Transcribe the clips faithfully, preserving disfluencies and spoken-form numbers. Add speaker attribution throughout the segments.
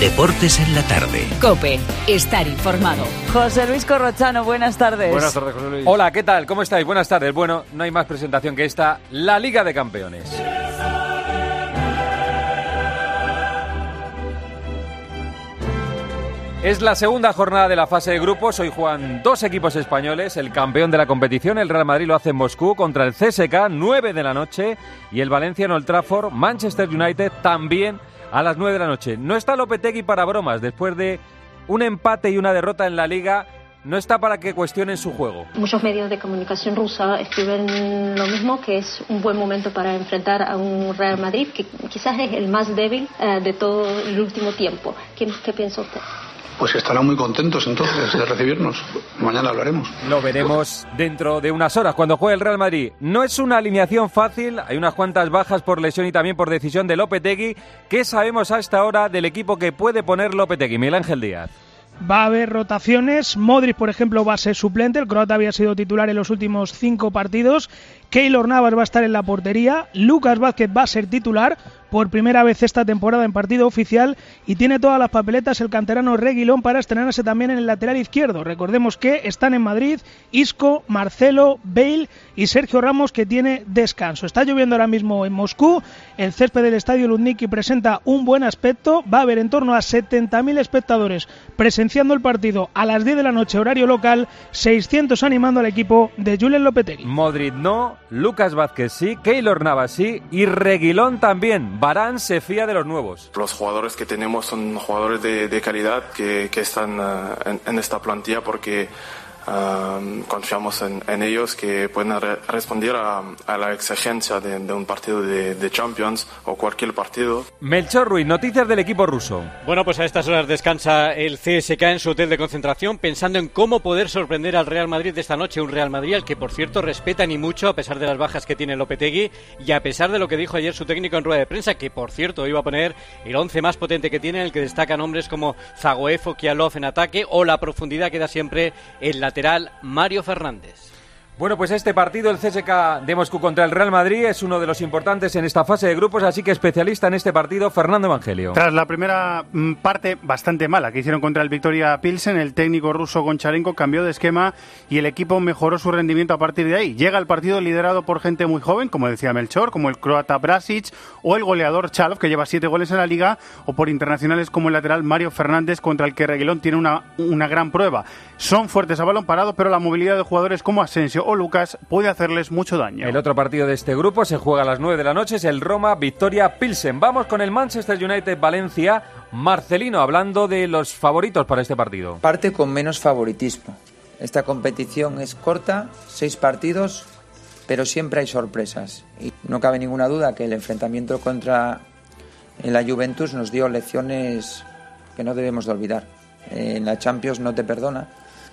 Speaker 1: Deportes en la tarde.
Speaker 2: COPE, estar informado.
Speaker 3: José Luis Corrochano, buenas tardes.
Speaker 4: Buenas tardes, José Luis. Hola, ¿qué tal? ¿Cómo estáis? Buenas tardes. Bueno, no hay más presentación que esta, la Liga de Campeones. Es la segunda jornada de la fase de grupos. Hoy juegan dos equipos españoles. El campeón de la competición, el Real Madrid, lo hace en Moscú contra el C S K, nueve de la noche. Y el Valencia en Old Trafford, Manchester United, también a las nueve de la noche. No está Lopetegui para bromas. Después de un empate y una derrota en la Liga, no está para que cuestionen su juego.
Speaker 5: Muchos medios de comunicación rusa escriben lo mismo, que es un buen momento para enfrentar a un Real Madrid que quizás es el más débil eh, de todo el último tiempo. ¿Qué, qué piensa usted?
Speaker 6: Pues estarán muy contentos entonces de recibirnos. Mañana hablaremos.
Speaker 4: Lo veremos dentro de unas horas cuando juegue el Real Madrid. No es una alineación fácil, hay unas cuantas bajas por lesión y también por decisión de Lopetegui. ¿Qué sabemos hasta ahora del equipo que puede poner Lopetegui? Miguel Ángel Díaz.
Speaker 7: Va a haber rotaciones. Modric, por ejemplo, va a ser suplente. El croata había sido titular en los últimos cinco partidos. Keylor Navas va a estar en la portería. Lucas Vázquez va a ser titular por primera vez esta temporada en partido oficial y tiene todas las papeletas el canterano Reguilón para estrenarse también en el lateral izquierdo. Recordemos que están en Madrid Isco, Marcelo, Bale y Sergio Ramos, que tiene descanso. Está lloviendo ahora mismo en Moscú. El césped del estadio Luzhniki presenta un buen aspecto. Va a haber en torno a setenta mil espectadores presenciando el partido a las diez de la noche horario local, seiscientos animando al equipo de Julen Lopetegui.
Speaker 4: Modric no, Lucas Vázquez sí, Keylor Navas sí y Reguilón también. Varane se fía de los nuevos.
Speaker 8: Los jugadores que tenemos son jugadores de, de calidad que, que están uh, en, en esta plantilla porque uh, confiamos en, en ellos que pueden re- responder a, a la exigencia de, de un partido de, de Champions o cualquier partido.
Speaker 4: Melchor Ruiz, noticias del equipo ruso.
Speaker 9: Bueno, pues a estas horas descansa el C S K en su hotel de concentración pensando en cómo poder sorprender al Real Madrid de esta noche. Un Real Madrid al que, por cierto, respetan y mucho a pesar de las bajas que tiene Lopetegui y a pesar de lo que dijo ayer su técnico en rueda de prensa, que, por cierto, iba a poner el once más potente que tiene, en el que destacan hombres como Zagoev o Kialov en ataque o la profundidad que da siempre el lateral Mario Fernández.
Speaker 4: Bueno, pues este partido, el C S K de Moscú contra el Real Madrid, es uno de los importantes en esta fase de grupos, así que especialista en este partido, Fernando Evangelio.
Speaker 10: Tras la primera parte bastante mala que hicieron contra el Victoria Pilsen, el técnico ruso Goncharenko cambió de esquema y el equipo mejoró su rendimiento a partir de ahí. Llega el partido liderado por gente muy joven, como decía Melchor, como el croata Brasic o el goleador Chalov, que lleva siete goles en la liga, o por internacionales como el lateral Mario Fernández, contra el que Reguilón tiene una, una gran prueba. Son fuertes a balón parado, pero la movilidad de jugadores como Asensio o Lucas puede hacerles mucho daño.
Speaker 4: El otro partido de este grupo se juega a las nueve de la noche, es el Roma Victoria Pilsen. Vamos con el Manchester United Valencia. Marcelino, hablando de los favoritos para este partido.
Speaker 11: Parte con menos favoritismo. Esta competición es corta, seis partidos, pero siempre hay sorpresas. Y no cabe ninguna duda que el enfrentamiento contra la Juventus nos dio lecciones que no debemos de olvidar. En la Champions no te perdona.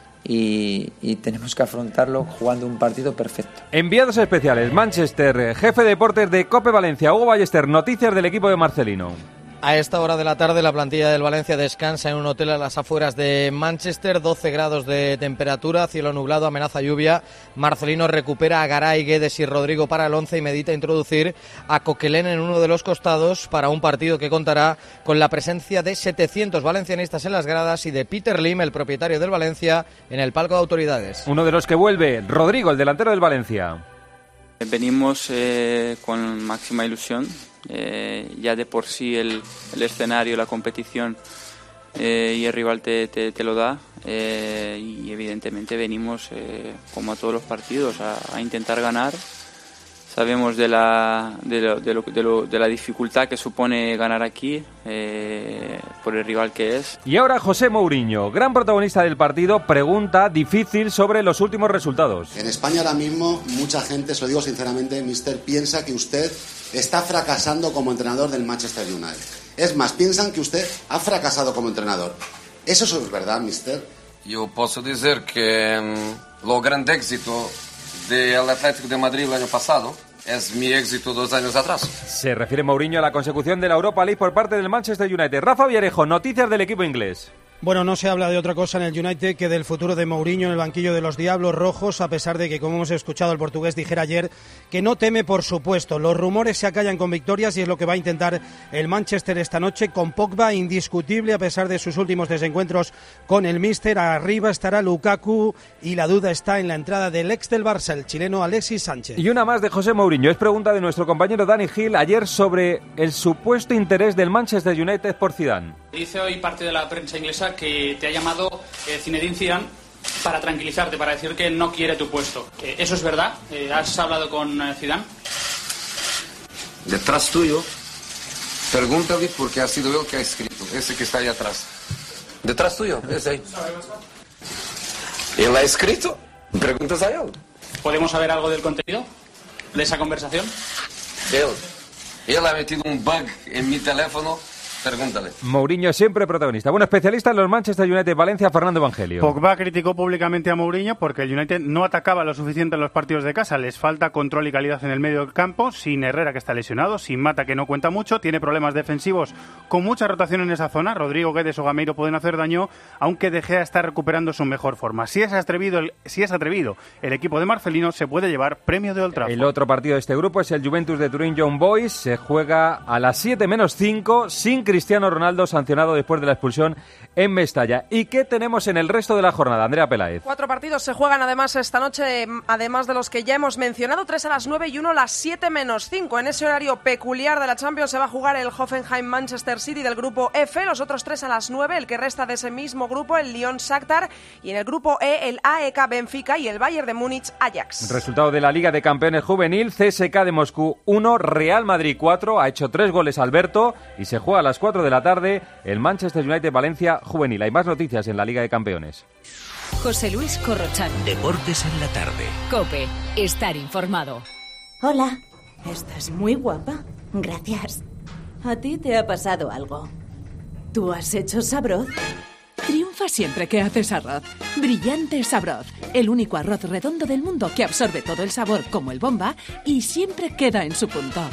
Speaker 11: Y, y tenemos que afrontarlo jugando un partido perfecto.
Speaker 4: Enviados especiales, Manchester, jefe de deportes de COPE Valencia, Hugo Ballester, noticias del equipo de Marcelino.
Speaker 12: A esta hora de la tarde la plantilla del Valencia descansa en un hotel a las afueras de Manchester, doce grados de temperatura, cielo nublado, amenaza lluvia. Marcelino recupera a Garay, Guedes y Rodrigo para el once y medita introducir a Coquelin en uno de los costados para un partido que contará con la presencia de setecientos valencianistas en las gradas y de Peter Lim, el propietario del Valencia, en el palco de autoridades.
Speaker 4: Uno de los que vuelve, Rodrigo, el delantero del Valencia.
Speaker 13: Venimos eh, con máxima ilusión. Eh, ya de por sí el, el escenario, la competición eh, y el rival te, te, te lo da eh, y evidentemente venimos eh, como a todos los partidos a, a intentar ganar. Sabemos de la, de, lo, de, lo, de, lo, de la dificultad que supone ganar aquí eh, por el rival que es.
Speaker 4: Y ahora José Mourinho, gran protagonista del partido, pregunta difícil sobre los últimos resultados.
Speaker 14: En España ahora mismo mucha gente, se lo digo sinceramente, mister, piensa que usted está fracasando como entrenador del Manchester United. Es más, piensan que usted ha fracasado como entrenador. ¿Eso es verdad, mister?
Speaker 15: Yo puedo decir que um, lo gran éxito del Atlético de Madrid el año pasado es mi éxito dos años atrás.
Speaker 4: Se refiere Mourinho a la consecución de la Europa League por parte del Manchester United. Rafa Villarejo, noticias del equipo inglés.
Speaker 1: Bueno, no se habla de otra cosa en el United que del futuro de Mourinho en el banquillo de los Diablos Rojos, a pesar de que, como hemos escuchado, el portugués dijera ayer que no teme, por supuesto. Los rumores se acallan con victorias y es lo que va a intentar el Manchester esta noche, con Pogba indiscutible a pesar de sus últimos desencuentros con el míster. Arriba estará Lukaku y la duda está en la entrada del ex del Barça, el chileno Alexis Sánchez.
Speaker 4: Y una más de José Mourinho. Es pregunta de nuestro compañero Dani Gil ayer sobre el supuesto interés del Manchester United por Zidane.
Speaker 16: Dice hoy parte de la prensa inglesa que te ha llamado eh, Zinedine Zidane para tranquilizarte, para decir que no quiere tu puesto. Eh, ¿Eso es verdad? Eh, ¿Has hablado con eh, Zidane?
Speaker 15: Detrás tuyo, pregúntale porque ha sido él que ha escrito, ese que está ahí atrás. Detrás tuyo, ese ahí. Él ha escrito, preguntas a él.
Speaker 16: ¿Podemos saber algo del contenido de esa conversación?
Speaker 15: Él, él ha metido un bug en mi teléfono. Pregúntale.
Speaker 4: Mourinho siempre protagonista. Bueno, especialista en los Manchester United Valencia, Fernando Evangelio.
Speaker 10: Pogba criticó públicamente a Mourinho porque el United no atacaba lo suficiente en los partidos de casa. Les falta control y calidad en el medio del campo, sin Herrera que está lesionado, sin Mata que no cuenta mucho, tiene problemas defensivos con mucha rotación en esa zona. Rodrigo, Guedes o Gameiro pueden hacer daño, aunque De Gea está recuperando su mejor forma. Si es atrevido el, si es atrevido el equipo de Marcelino, se puede llevar premio de Old Trafford.
Speaker 4: El otro partido de este grupo es el Juventus de Turín Young Boys. Se juega a las siete menos cinco, sin Cristiano Ronaldo, sancionado después de la expulsión en Mestalla. ¿Y qué tenemos en el resto de la jornada, Andrea Peláez?
Speaker 17: Cuatro partidos se juegan además esta noche, además de los que ya hemos mencionado, tres a las nueve y uno a las siete menos cinco. En ese horario peculiar de la Champions se va a jugar el Hoffenheim-Manchester City del grupo F, los otros tres a las nueve, el que resta de ese mismo grupo, el Lyon-Shakhtar, y en el grupo E, el A E K Benfica y el Bayern de Múnich-Ajax.
Speaker 4: Resultado de la Liga de Campeones Juvenil, C S K de Moscú uno, Real Madrid cuatro, ha hecho tres goles Alberto y se juega a las cuatro de la tarde el Manchester United Valencia Juvenil. Hay más noticias en la Liga de Campeones.
Speaker 2: José Luis Corrochano.
Speaker 18: Deportes en la tarde.
Speaker 2: COPE. Estar informado.
Speaker 19: Hola. Estás muy guapa. Gracias. ¿A ti te ha pasado algo? ¿Tú has hecho Sabroz?
Speaker 20: Triunfa siempre que haces arroz. Brillante Sabroz. El único arroz redondo del mundo que absorbe todo el sabor como el Bomba y siempre queda en su punto.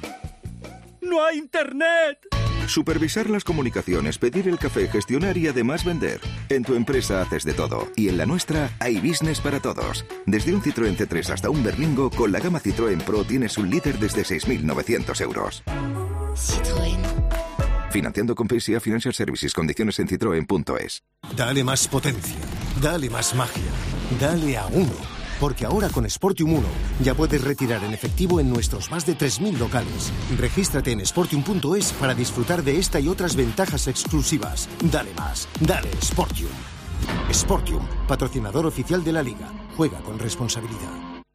Speaker 21: ¡No hay internet!
Speaker 22: Supervisar las comunicaciones, pedir el café, gestionar y además vender. En tu empresa haces de todo. Y en la nuestra hay business para todos. Desde un Citroën C tres hasta un Berlingo, con la gama Citroën Pro tienes un líder desde seis mil novecientos euros.
Speaker 21: Citroën.
Speaker 22: Financiando con P S A Financial Services. Condiciones en citroen punto es.
Speaker 23: Dale más potencia. Dale más magia. Dale a uno. Porque ahora con Sportium uno ya puedes retirar en efectivo en nuestros más de tres mil locales. Regístrate en sportium punto es para disfrutar de esta y otras ventajas exclusivas. Dale más, dale Sportium. Sportium, patrocinador oficial de la Liga. Juega con responsabilidad.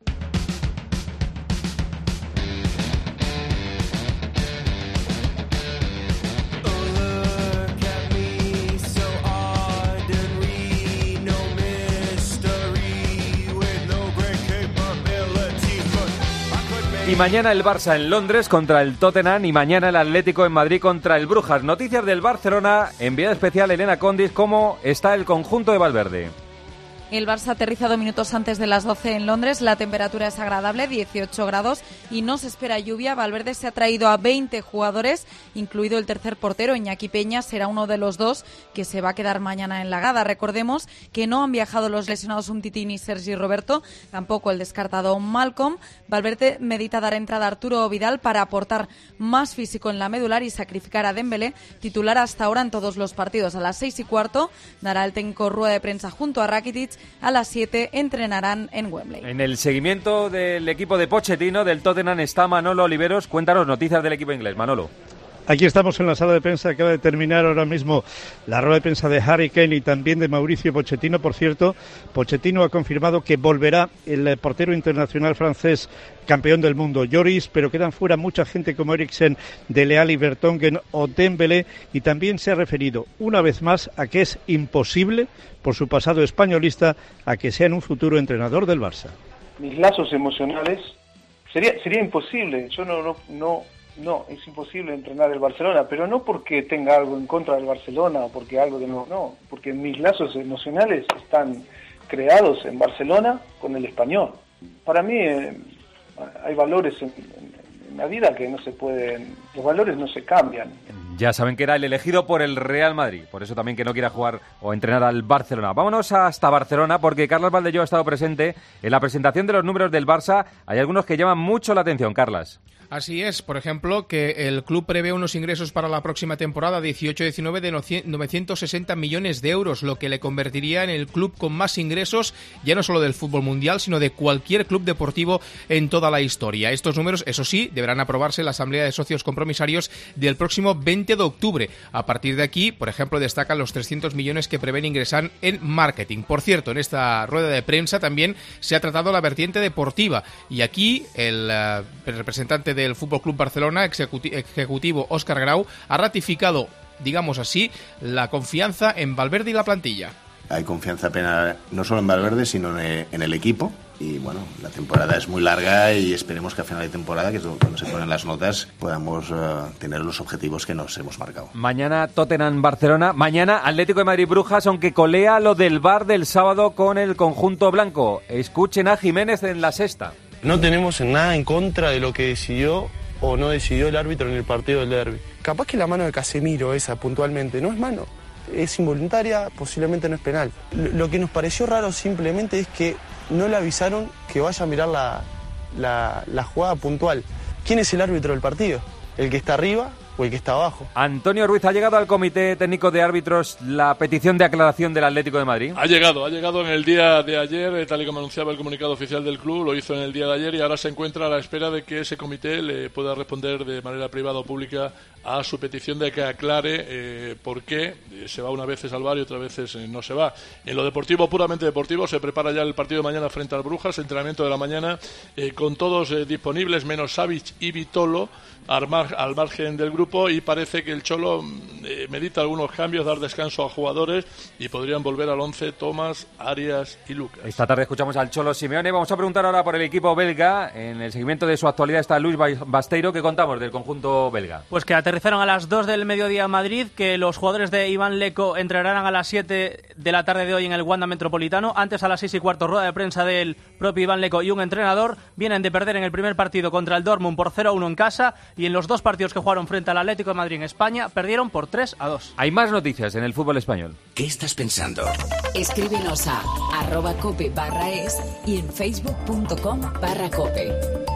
Speaker 4: Y mañana el Barça en Londres contra el Tottenham y mañana el Atlético en Madrid contra el Brujas. Noticias del Barcelona, enviada especial Elena Condis, ¿cómo está el conjunto de Valverde?
Speaker 24: El Barça ha aterrizado minutos antes de las doce en Londres, la temperatura es agradable, dieciocho grados y no se espera lluvia. Valverde se ha traído a veinte jugadores, incluido el tercer portero, Iñaki Peña, será uno de los dos que se va a quedar mañana en la grada. Recordemos que no han viajado los lesionados Umtiti ni Sergi Roberto, tampoco el descartado Malcolm. Valverde medita dar entrada a Arturo Vidal para aportar más físico en la medular y sacrificar a Dembélé, titular hasta ahora en todos los partidos. A las seis y cuarto dará el técnico rueda de prensa junto a Rakitic. A las siete entrenarán en Wembley.
Speaker 4: En el seguimiento del equipo de Pochettino, del Tottenham, está Manolo Oliveros. Cuéntanos noticias del equipo inglés, Manolo.
Speaker 25: Aquí estamos en la sala de prensa, acaba de terminar ahora mismo la rueda de prensa de Harry Kane y también de Mauricio Pochettino. Por cierto, Pochettino ha confirmado que volverá el portero internacional francés campeón del mundo, Lloris, pero quedan fuera mucha gente como Eriksen, Dele Alli, Vertonghen o Dembélé, y también se ha referido una vez más a que es imposible, por su pasado españolista, a que sea en un futuro entrenador del Barça.
Speaker 26: Mis lazos emocionales, sería sería imposible, yo no no no No, es imposible entrenar el Barcelona, pero no porque tenga algo en contra del Barcelona o porque algo de no, no, porque mis lazos emocionales están creados en Barcelona con el Español. Para mí eh, hay valores en, en, en la vida que no se pueden, los valores no se cambian.
Speaker 4: Ya saben que era el elegido por el Real Madrid, por eso también que no quiera jugar o entrenar al Barcelona. Vámonos hasta Barcelona porque Carlas Valdelló ha estado presente en la presentación de los números del Barça. Hay algunos que llaman mucho la atención, Carlas.
Speaker 3: Así es, por ejemplo, que el club prevé unos ingresos para la próxima temporada dieciocho diecinueve de novecientos sesenta millones de euros, lo que le convertiría en el club con más ingresos, ya no solo del fútbol mundial, sino de cualquier club deportivo en toda la historia. Estos números, eso sí, deberán aprobarse en la Asamblea de Socios Compromisarios del próximo veinte de octubre. A partir de aquí, por ejemplo, destacan los trescientos millones que prevén ingresar en marketing. Por cierto, en esta rueda de prensa también se ha tratado la vertiente deportiva y aquí el, uh, el representante de del Fútbol Club Barcelona, ejecutivo Óscar Grau, ha ratificado, digamos así, la confianza en Valverde y la plantilla.
Speaker 5: Hay confianza plena no solo en Valverde, sino en el equipo. Y bueno, la temporada es muy larga y esperemos que a final de temporada, que es cuando se ponen las notas, podamos uh, tener los objetivos que nos hemos marcado.
Speaker 4: Mañana Tottenham-Barcelona, mañana Atlético de Madrid-Brujas, aunque colea lo del V A R del sábado con el conjunto blanco. Escuchen a Jiménez en La Sexta.
Speaker 6: No tenemos nada en contra de lo que decidió o no decidió el árbitro en el partido del derbi. Capaz que la mano de Casemiro esa puntualmente no es mano, es involuntaria, posiblemente no es penal. Lo que nos pareció raro simplemente es que no le avisaron que vaya a mirar la, la, la jugada puntual. ¿Quién es el árbitro del partido? ¿El que está arriba o el que está abajo?
Speaker 4: Antonio Ruiz, ¿ha llegado al Comité Técnico de Árbitros la petición de aclaración del Atlético de Madrid?
Speaker 7: Ha llegado, ha llegado en el día de ayer, tal y como anunciaba el comunicado oficial del club, lo hizo en el día de ayer y ahora se encuentra a la espera de que ese comité le pueda responder de manera privada o pública a su petición de que aclare eh, por qué se va una vez al V A R y otras veces eh, no se va. En lo deportivo, puramente deportivo, se prepara ya el partido de mañana frente al Brujas, entrenamiento de la mañana, eh, con todos eh, disponibles, menos Savic y Vitolo, al, mar, al margen del grupo, y parece que el Cholo eh, medita algunos cambios, dar descanso a jugadores y podrían volver al once Tomás, Arias y Lucas.
Speaker 4: Esta tarde escuchamos al Cholo Simeone. Vamos a preguntar ahora por el equipo belga. En el seguimiento de su actualidad está Luis Basteiro. ¿Qué contamos del conjunto belga?
Speaker 8: Pues que aterrizaron a las dos del mediodía en Madrid, que los jugadores de Iván Leco entrenarán a las siete de la tarde de hoy en el Wanda Metropolitano. Antes, a las seis y cuarto, rueda de prensa del propio Iván Leco y un entrenador. Vienen de perder en el primer partido contra el Dortmund por cero a uno en casa, y en los dos partidos que jugaron frente al Atlético de Madrid en España perdieron por tres a dos.
Speaker 4: Hay más noticias en el fútbol español.
Speaker 18: ¿Qué estás pensando?
Speaker 2: Escríbenos a arroba cope barra es y en facebook punto com barra cope.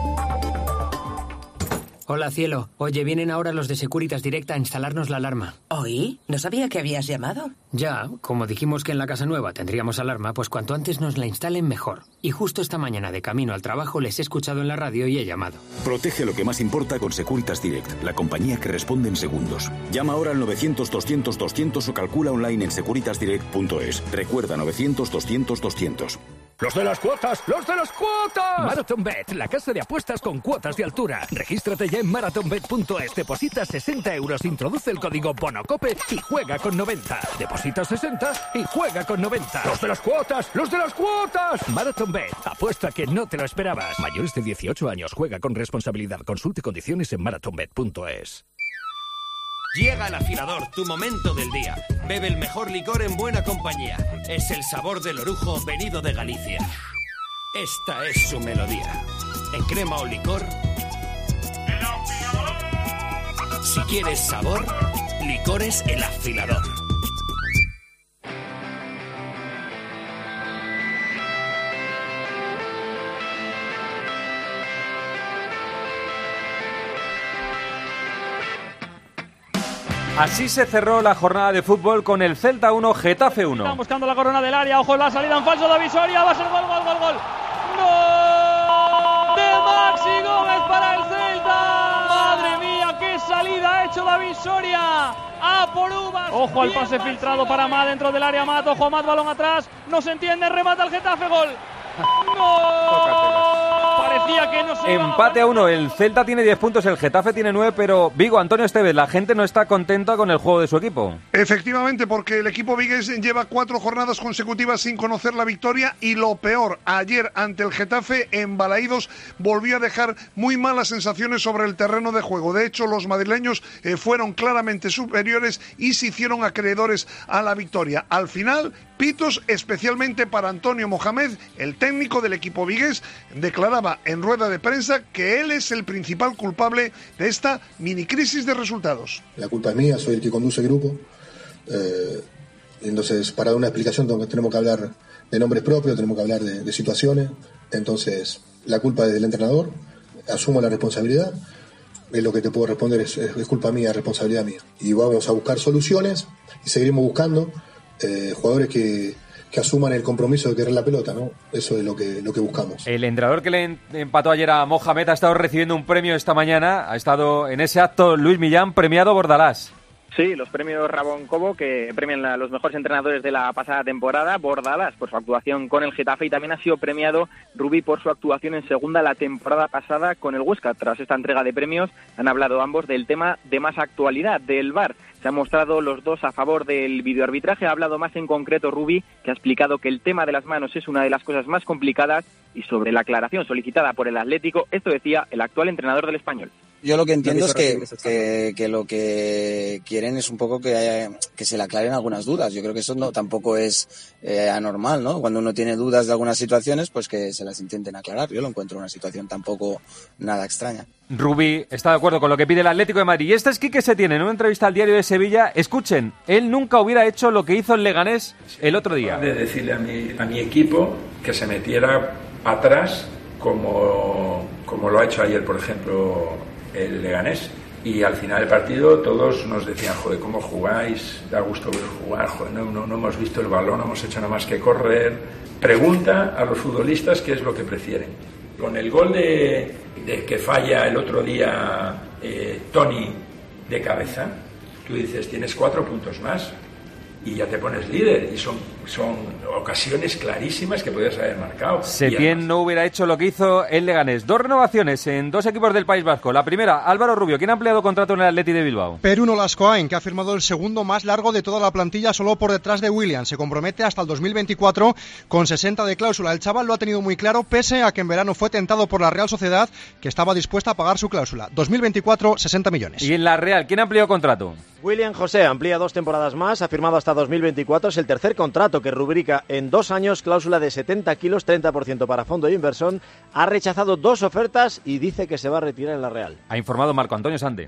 Speaker 27: Hola, cielo. Oye, vienen ahora los de Securitas Direct a instalarnos la alarma.
Speaker 28: ¿Oí? No sabía que habías llamado.
Speaker 27: Ya, como dijimos que en la casa nueva tendríamos alarma, pues cuanto antes nos la instalen mejor. Y justo esta mañana de camino al trabajo les he escuchado en la radio y he llamado.
Speaker 29: Protege lo que más importa con Securitas Direct, la compañía que responde en segundos. Llama ahora al novecientos doscientos doscientos o calcula online en securitas direct punto es. Recuerda, novecientos doscientos doscientos.
Speaker 21: ¡Los de las cuotas! ¡Los de las cuotas! MarathonBet, la casa de apuestas con cuotas de altura. Regístrate ya en marathon bet punto es. Deposita sesenta euros, introduce el código BONOCOPE y juega con noventa. Deposita sesenta y juega con noventa. ¡Los de las cuotas! ¡Los de las cuotas! MarathonBet, apuesta que no te lo esperabas. Mayores de dieciocho años, juega con responsabilidad. Consulte condiciones en marathon bet punto es.
Speaker 30: Llega el afilador, tu momento del día. Bebe el mejor licor en buena compañía. Es el sabor del orujo venido de Galicia. Esta es su melodía. En crema o licor. Si quieres sabor, licores El Afilador.
Speaker 4: Así se cerró la jornada de fútbol con el Celta uno, Getafe uno.
Speaker 31: Están buscando la corona del área, ojo la salida en falso, David Soria, va a ser gol, gol, gol, gol. ¡Gol de Maxi Gómez para el Celta! ¡Madre mía, qué salida ha hecho David Soria! ¡A por uvas! Ojo al pase filtrado para Amat dentro del área, Amat, ojo Amat, balón atrás, no se entiende, remata el Getafe, gol. ¡No! Parecía que no se
Speaker 4: Empate a uno, el Celta tiene diez puntos, el Getafe tiene nueve, pero Vigo, Antonio Estevez, la gente no está contenta con el juego de su equipo.
Speaker 32: Efectivamente, porque el equipo vigués lleva cuatro jornadas consecutivas sin conocer la victoria y lo peor, ayer ante el Getafe en Balaídos volvió a dejar muy malas sensaciones sobre el terreno de juego. De hecho, los madrileños eh, fueron claramente superiores y se hicieron acreedores a la victoria. Al final, pitos especialmente para Antonio Mohamed, el técnico del equipo vigués, declaraba en rueda de prensa que él es el principal culpable de esta mini crisis de resultados.
Speaker 1: La culpa es mía, soy el que conduce el grupo. Eh, entonces, para dar una explicación tenemos que hablar de nombres propios, tenemos que hablar de, de situaciones. Entonces, la culpa es del entrenador, asumo la responsabilidad. Es lo que te puedo responder, es, es, es culpa mía, es responsabilidad mía. Y vamos a buscar soluciones y seguiremos buscando eh, jugadores que, que asuman el compromiso de querer la pelota, ¿no? Eso es lo que, lo que buscamos.
Speaker 4: El entrenador que le empató ayer a Mohamed ha estado recibiendo un premio esta mañana. Ha estado en ese acto Luis Millán, premiado Bordalás.
Speaker 9: Sí, los premios Ramón Cobo, que premian a los mejores entrenadores de la pasada temporada. Bordalás por su actuación con el Getafe, y también ha sido premiado Rubí por su actuación en segunda la temporada pasada con el Huesca. Tras esta entrega de premios han hablado ambos del tema de más actualidad, del V A R. Se han mostrado los dos a favor del videoarbitraje. Ha hablado más en concreto Rubí, que ha explicado que el tema de las manos es una de las cosas más complicadas, y sobre la aclaración solicitada por el Atlético, esto decía el actual entrenador del Español.
Speaker 10: Yo lo que entiendo es que, que, que lo que quieren es un poco que, haya, que se le aclaren algunas dudas. Yo creo que eso no tampoco es eh, anormal, ¿no? Cuando uno tiene dudas de algunas situaciones, pues que se las intenten aclarar. Yo lo encuentro una situación tampoco nada extraña.
Speaker 4: Rubí está de acuerdo con lo que pide el Atlético de Madrid. Y este es Quique Setién en una entrevista al Diario de Sevilla. Escuchen, él nunca hubiera hecho lo que hizo el Leganés el otro día.
Speaker 11: De decirle a mi, a mi equipo que se metiera atrás como, como lo ha hecho ayer, por ejemplo, el Leganés, y al final del partido todos nos decían, joder, ¿cómo jugáis? Da gusto ver jugar, joder, no, no, no hemos visto el balón, no hemos hecho nada más que correr. Pregunta a los futbolistas qué es lo que prefieren. Con el gol de, de que falla el otro día eh, Tony de cabeza, tú dices, tienes cuatro puntos más y ya te pones líder, y son, son ocasiones clarísimas que podías haber marcado.
Speaker 4: Setién no hubiera hecho lo que hizo el Leganés. Dos renovaciones en dos equipos del País Vasco. La primera, Álvaro Rubio, ¿quién ha ampliado contrato en el Athletic de Bilbao?
Speaker 12: Peruno Lascoain, que ha firmado el segundo más largo de toda la plantilla, solo por detrás de Williams. Se compromete hasta el dos mil veinticuatro con sesenta de cláusula. El chaval lo ha tenido muy claro, pese a que en verano fue tentado por la Real Sociedad, que estaba dispuesta a pagar su cláusula. dos mil veinticuatro, sesenta millones.
Speaker 4: Y en la Real, ¿quién ha ampliado contrato?
Speaker 13: William José amplía dos temporadas más, ha firmado hasta dos mil veinticuatro, es el tercer contrato que rubrica en dos años, cláusula de setenta kilos, treinta por ciento para fondo de inversión. Ha rechazado dos ofertas y dice que se va a retirar en la Real.
Speaker 4: Ha informado Marco Antonio Sande.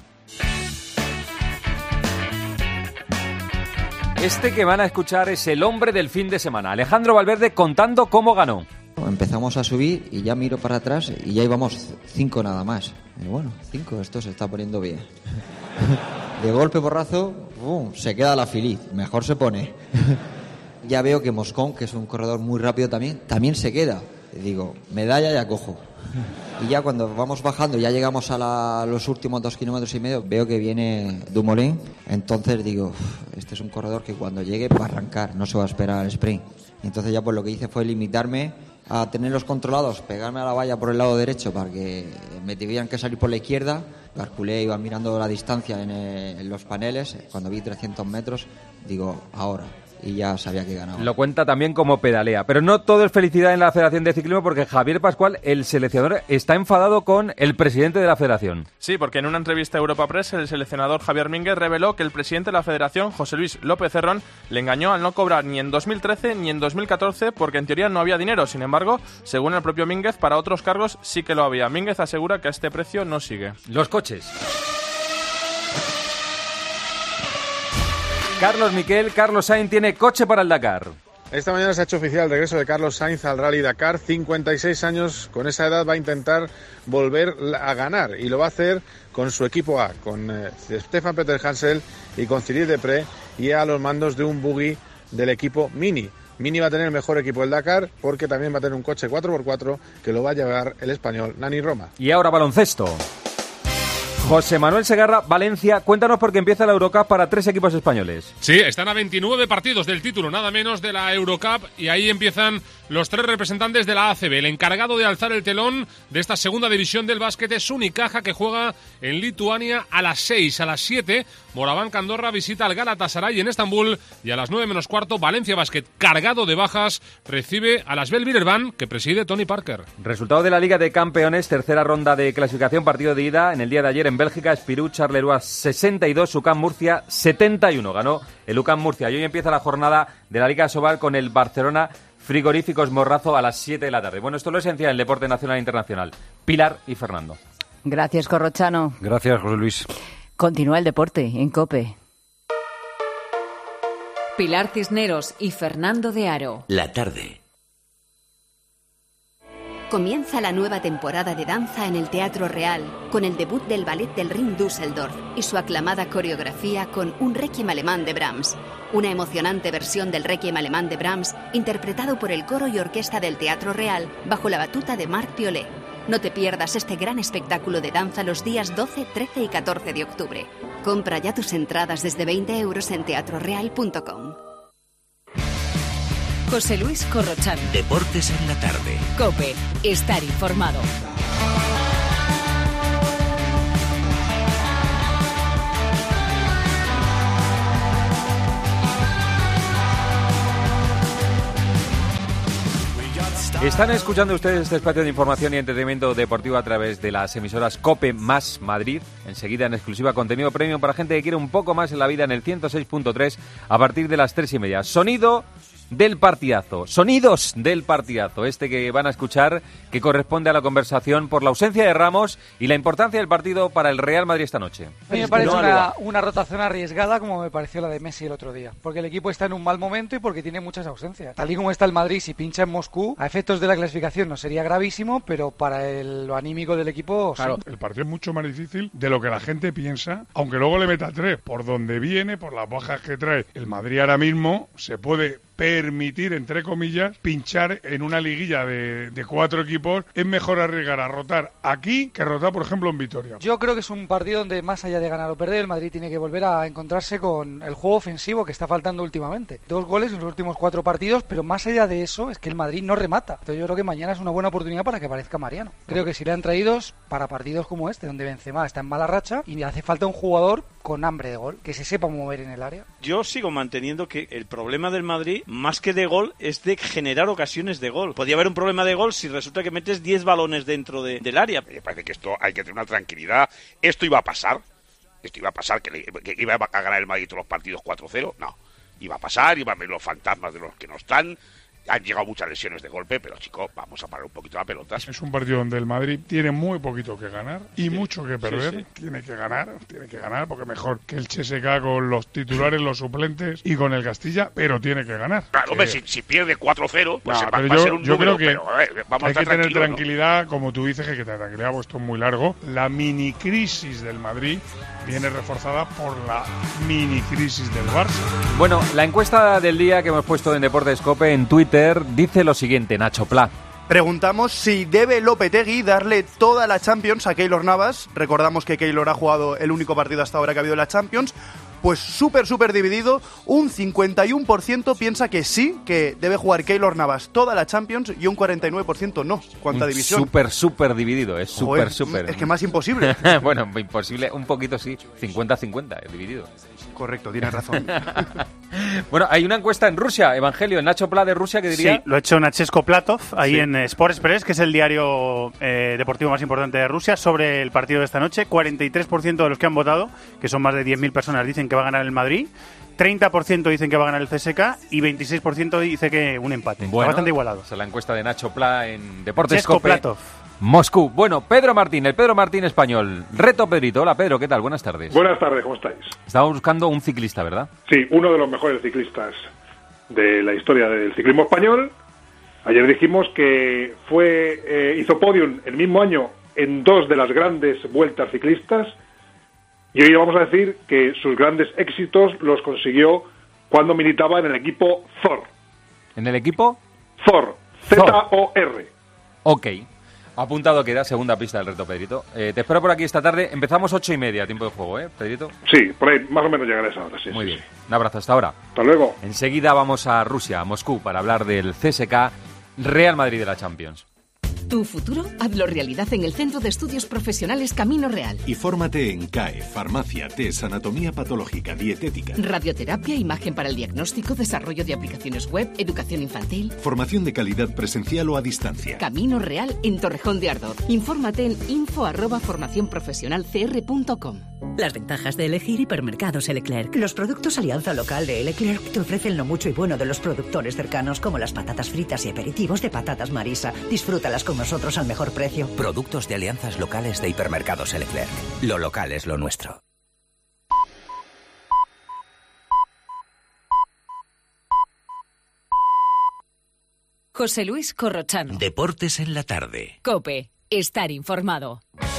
Speaker 4: Este que van a escuchar es el hombre del fin de semana, Alejandro Valverde, contando cómo ganó.
Speaker 14: Empezamos a subir y ya miro para atrás y ya íbamos cinco nada más. Y bueno, cinco, esto se está poniendo bien. De golpe porrazo, uh, se queda la feliz, mejor se pone. Ya veo que Moscón, que es un corredor muy rápido también, también se queda. Y digo, medalla ya cojo. Y ya cuando vamos bajando, ya llegamos a la, los últimos dos kilómetros y medio, veo que viene Dumoulin. Entonces digo, este es un corredor que cuando llegue va a arrancar, no se va a esperar al sprint. Entonces ya pues lo que hice fue limitarme a tenerlos controlados, pegarme a la valla por el lado derecho para que me tuvieran que salir por la izquierda. Calculé, iba mirando la distancia en, el, en los paneles. Cuando vi trescientos metros, digo, ahora. Y ya sabía que ganaba.
Speaker 4: Lo cuenta también como pedalea. Pero no todo es felicidad en la Federación de Ciclismo, porque Javier Pascual, el seleccionador, está enfadado con el presidente de la Federación.
Speaker 15: Sí, porque en una entrevista a Europa Press, el seleccionador Javier Mínguez reveló que el presidente de la Federación, José Luis López Cerrón, le engañó al no cobrar ni en dos mil trece ni en dos mil catorce, porque en teoría no había dinero. Sin embargo, según el propio Mínguez, para otros cargos sí que lo había. Mínguez asegura que a este precio no sigue.
Speaker 4: Los coches. Carlos Miquel, Carlos Sainz tiene coche para el Dakar.
Speaker 16: Esta mañana se ha hecho oficial el regreso de Carlos Sainz al Rally Dakar. cincuenta y seis años, con esa edad va a intentar volver a ganar, y lo va a hacer con su equipo A, con eh, Stefan Peter Hansel y con Cyril Depré, y a los mandos de un buggy del equipo Mini. Mini va a tener el mejor equipo del Dakar, porque también va a tener un coche cuatro por cuatro que lo va a llevar el español Nani Roma.
Speaker 4: Y ahora baloncesto. José Manuel Segarra, Valencia, cuéntanos por qué empieza la Eurocup para tres equipos españoles.
Speaker 17: Sí, están a veintinueve partidos del título, nada menos, de la Eurocup, y ahí empiezan los tres representantes de la A C B. El encargado de alzar el telón de esta segunda división del básquet es Unicaja, que juega en Lituania a las seis. A las siete, Moraván Andorra visita al Galatasaray en Estambul, y a las nueve menos cuarto, Valencia Basket, cargado de bajas, recibe a las Belvillerban, que preside Tony Parker.
Speaker 4: Resultado de la Liga de Campeones, tercera ronda de clasificación, partido de ida en el día de ayer en Bélgica. Espirú Charleroi sesenta y dos, UCAM Murcia setenta y uno. Ganó el UCAM Murcia, y hoy empieza la jornada de la Liga Sobal con el Barcelona Frigoríficos Morrazo a las siete de la tarde. Bueno, esto es lo esencial en el deporte nacional e internacional. Pilar y Fernando.
Speaker 3: Gracias, Corrochano.
Speaker 4: Gracias, José Luis.
Speaker 3: Continúa el deporte en COPE.
Speaker 2: Pilar Cisneros y Fernando de Aro.
Speaker 30: La tarde.
Speaker 5: Comienza la nueva temporada de danza en el Teatro Real, con el debut del Ballet del Ring Düsseldorf y su aclamada coreografía con un Requiem alemán de Brahms. Una emocionante versión del Requiem alemán de Brahms, interpretado por el coro y orquesta del Teatro Real, bajo la batuta de Marc Piollet. No te pierdas este gran espectáculo de danza los días doce, trece y catorce de octubre. Compra ya tus entradas desde veinte euros en teatro real punto com.
Speaker 2: José Luis Corrochano.
Speaker 30: Deportes en la tarde.
Speaker 2: COPE. Estar informado.
Speaker 4: Están escuchando ustedes este espacio de información y entretenimiento deportivo a través de las emisoras COPE más Madrid. Enseguida en exclusiva contenido premium para gente que quiere un poco más en la vida en el ciento seis punto tres a partir de las tres y media. Sonido del partidazo, sonidos del partidazo, este que van a escuchar, que corresponde a la conversación por la ausencia de Ramos y la importancia del partido para el Real Madrid esta noche.
Speaker 6: A mí me parece una, una rotación arriesgada, como me pareció la de Messi el otro día, porque el equipo está en un mal momento y porque tiene muchas ausencias. Tal y como está el Madrid, si pincha en Moscú, a efectos de la clasificación no sería gravísimo, pero para el, lo anímico del equipo,
Speaker 7: claro,
Speaker 6: sí.
Speaker 7: El partido es mucho más difícil de lo que la gente piensa, aunque luego le meta tres, por donde viene, por las bajas que trae. El Madrid ahora mismo se puede permitir, entre comillas, pinchar en una liguilla de, de cuatro equipos. Es mejor arriesgar a rotar aquí que rotar, por ejemplo, en Vitoria.
Speaker 6: Yo creo que es un partido donde, más allá de ganar o perder, el Madrid tiene que volver a encontrarse con el juego ofensivo que está faltando últimamente. Dos goles en los últimos cuatro partidos, pero más allá de eso es que el Madrid no remata. Entonces yo creo que mañana es una buena oportunidad para que aparezca Mariano. Creo que si le han traído para partidos como este, donde Benzema está en mala racha y hace falta un jugador con hambre de gol, que se sepa mover en el área.
Speaker 18: Yo sigo manteniendo que el problema del Madrid, más que de gol, es de generar ocasiones de gol. Podría haber un problema de gol si resulta que metes diez balones dentro de, del área.
Speaker 19: Me parece que esto hay que tener una tranquilidad. Esto iba a pasar. Esto iba a pasar, que, le, que iba a ganar el Madrid todos los partidos cuatro cero. No. Iba a pasar, iban a ver los fantasmas de los que no están. Han llegado muchas lesiones de golpe, pero chicos, vamos a parar un poquito la pelota.
Speaker 7: Es un partido donde el Madrid tiene muy poquito que ganar y sí, mucho que perder. Sí, sí. Tiene que ganar, tiene que ganar, porque mejor que el C S K con los titulares, los suplentes y con el Castilla, pero tiene que ganar.
Speaker 19: Claro, hombre, si, si pierde cuatro cero, pues
Speaker 7: no,
Speaker 19: se va,
Speaker 7: va
Speaker 19: yo,
Speaker 7: a
Speaker 19: ser un
Speaker 7: yo
Speaker 19: número,
Speaker 7: creo que
Speaker 19: pero, ver, vamos
Speaker 7: hay
Speaker 19: a
Speaker 7: que tener
Speaker 19: tranquilo,
Speaker 7: tranquilidad,
Speaker 19: ¿no? Como
Speaker 7: tú dices, que tener tranquilidad, porque esto es muy largo. La mini crisis del Madrid viene reforzada por la mini crisis del Barça.
Speaker 4: Bueno, la encuesta del día que hemos puesto en Deportes COPE en Twitter dice lo siguiente, Nacho Pla.
Speaker 20: Preguntamos si debe Lopetegui darle toda la Champions a Keylor Navas. Recordamos que Keylor ha jugado el único partido hasta ahora que ha habido en la Champions. Pues súper, súper dividido. Un cincuenta y uno por ciento piensa que sí, que debe jugar Keylor Navas toda la Champions, y un cuarenta y nueve por ciento no. ¿Cuánta división?
Speaker 4: Súper, súper dividido, es súper, súper.
Speaker 20: Es que más imposible.
Speaker 4: Bueno, imposible, un poquito sí. cincuenta cincuenta, dividido.
Speaker 20: Correcto, tienes razón.
Speaker 4: Bueno, hay una encuesta en Rusia, Evangelio, en Nacho Pla de Rusia, que diría...
Speaker 22: Sí, lo ha hecho Nachesco Platov, ahí
Speaker 4: sí.
Speaker 22: en Sport Express, que es el diario eh, deportivo más importante de Rusia, sobre el partido de esta noche. cuarenta y tres por ciento de los que han votado, que son más de diez mil personas, dicen que va a ganar el Madrid. treinta por ciento dicen que va a ganar el C S K y veintiséis por ciento dice que un empate.
Speaker 4: Bueno,
Speaker 22: está bastante igualado.
Speaker 4: Esa es la encuesta de Nacho Pla en Deportes
Speaker 22: Nachesco
Speaker 4: COPE.
Speaker 22: Platov.
Speaker 4: Moscú. Bueno, Pedro Martín, el Pedro Martín español. Reto Pedrito. Hola, Pedro, ¿qué tal? Buenas tardes.
Speaker 23: Buenas tardes, ¿cómo estáis?
Speaker 4: Estamos buscando un ciclista, ¿verdad?
Speaker 23: Sí, uno de los mejores ciclistas de la historia del ciclismo español. Ayer dijimos que fue eh, hizo podium el mismo año en dos de las grandes vueltas ciclistas, y hoy vamos a decir que sus grandes éxitos los consiguió cuando militaba en el equipo Z O R.
Speaker 4: ¿En el equipo?
Speaker 23: Z O R. Z O R.
Speaker 4: Ok. Apuntado queda, segunda pista del reto, Pedrito. Eh, te espero por aquí esta tarde. Empezamos ocho y media, tiempo de juego, ¿eh, Pedrito?
Speaker 23: Sí, por ahí más o menos llegaré a esa hora, sí.
Speaker 4: Muy
Speaker 23: sí,
Speaker 4: bien.
Speaker 23: sí.
Speaker 4: Un abrazo, hasta ahora.
Speaker 23: Hasta luego.
Speaker 4: Enseguida vamos a Rusia, a Moscú, para hablar del C S K Real Madrid de la Champions.
Speaker 1: Tu futuro, hazlo realidad en el Centro de Estudios Profesionales Camino Real.
Speaker 8: Y fórmate en C A E, Farmacia, Test, Anatomía Patológica, Dietética.
Speaker 1: Radioterapia, imagen para el diagnóstico, desarrollo de aplicaciones web, educación infantil.
Speaker 8: Formación de calidad presencial o a distancia.
Speaker 1: Camino Real en Torrejón de Ardoz. Infórmate en info arroba formación profesional c r punto com.
Speaker 9: Las ventajas de elegir hipermercados Leclerc. Los productos Alianza Local de Leclerc te ofrecen lo mucho y bueno de los productores cercanos, como las patatas fritas y aperitivos de Patatas Marisa. Disfrútalas con nosotros al mejor precio.
Speaker 21: Productos de alianzas locales de hipermercados Leclerc. Lo local es lo nuestro.
Speaker 2: José Luis Corrochano.
Speaker 30: Deportes en la tarde.
Speaker 2: COPE. Estar informado.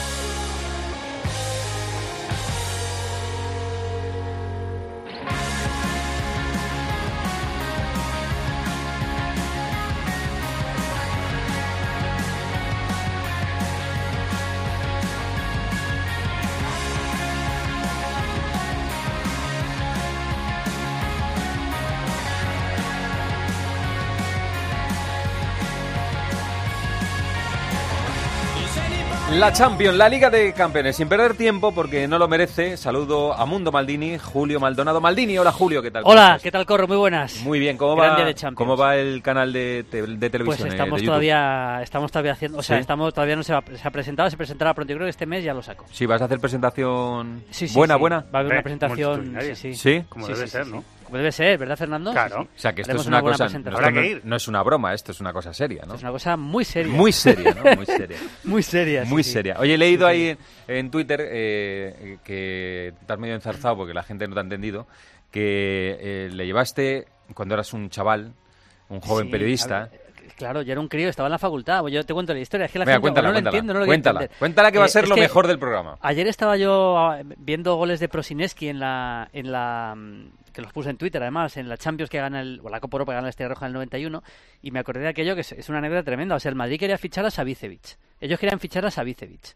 Speaker 4: La Champions, la Liga de Campeones, sin perder tiempo porque no lo merece. Saludo a Mundo Maldini, Julio Maldonado. Maldini, hola Julio, ¿qué tal?
Speaker 24: Hola, ¿qué tal, Corro? Muy buenas.
Speaker 4: Muy bien, ¿cómo
Speaker 24: Gran
Speaker 4: va,
Speaker 24: día de Champions.
Speaker 4: ¿cómo va el canal de, te, de televisión?
Speaker 24: Pues estamos
Speaker 4: eh, de
Speaker 24: todavía estamos todavía haciendo, o sea,
Speaker 4: ¿Sí?
Speaker 24: estamos todavía no se, va, se ha presentado, se presentará pronto. Yo creo que este mes ya lo saco.
Speaker 4: Sí, vas a hacer presentación
Speaker 24: Sí, sí,
Speaker 4: buena,
Speaker 24: sí.
Speaker 4: buena.
Speaker 24: Va a haber una
Speaker 4: Eh,
Speaker 24: presentación,
Speaker 4: multitudinaria.
Speaker 24: sí, sí.
Speaker 4: ¿Sí?
Speaker 24: Como debe ser, ¿no? Como debe ser, ¿verdad, Fernando?
Speaker 4: Claro.
Speaker 24: Sí, sí.
Speaker 4: O sea, que esto
Speaker 24: Haremos
Speaker 4: es una,
Speaker 24: buena
Speaker 4: cosa, no,
Speaker 24: presentación.
Speaker 4: esto no, no es una broma, esto es una cosa seria, ¿no?
Speaker 24: Esto es una cosa muy seria.
Speaker 4: Muy seria, ¿no? Muy seria.
Speaker 24: Muy seria, sí,
Speaker 4: Muy
Speaker 24: sí.
Speaker 4: seria. Oye, he leído ahí en, en Twitter eh, que estás medio enzarzado porque la gente no te ha entendido, que eh, le llevaste cuando eras un chaval, un joven
Speaker 24: Sí,
Speaker 4: periodista.
Speaker 24: a ver, claro, yo era un crío, estaba en la facultad. Pues yo te cuento la historia. Es que la
Speaker 4: Venga,
Speaker 24: gente
Speaker 4: cuéntala,
Speaker 24: no lo
Speaker 4: cuéntala.
Speaker 24: entiende, no lo
Speaker 4: Cuéntala.
Speaker 24: quiere entender.
Speaker 4: Cuéntala que va a
Speaker 24: Eh,
Speaker 4: ser
Speaker 24: es
Speaker 4: lo
Speaker 24: que
Speaker 4: mejor del programa.
Speaker 24: Ayer estaba yo ah, viendo goles de Prosineski en la, en la mm, que los puse en Twitter, además, en la Champions que gana el, o la Copa Europa que gana el Estrella Roja en el noventa y uno, y me acordé de aquello que es, es una anécdota tremenda. O sea, el Madrid quería fichar a Savicevic. Ellos querían fichar a Savicevic.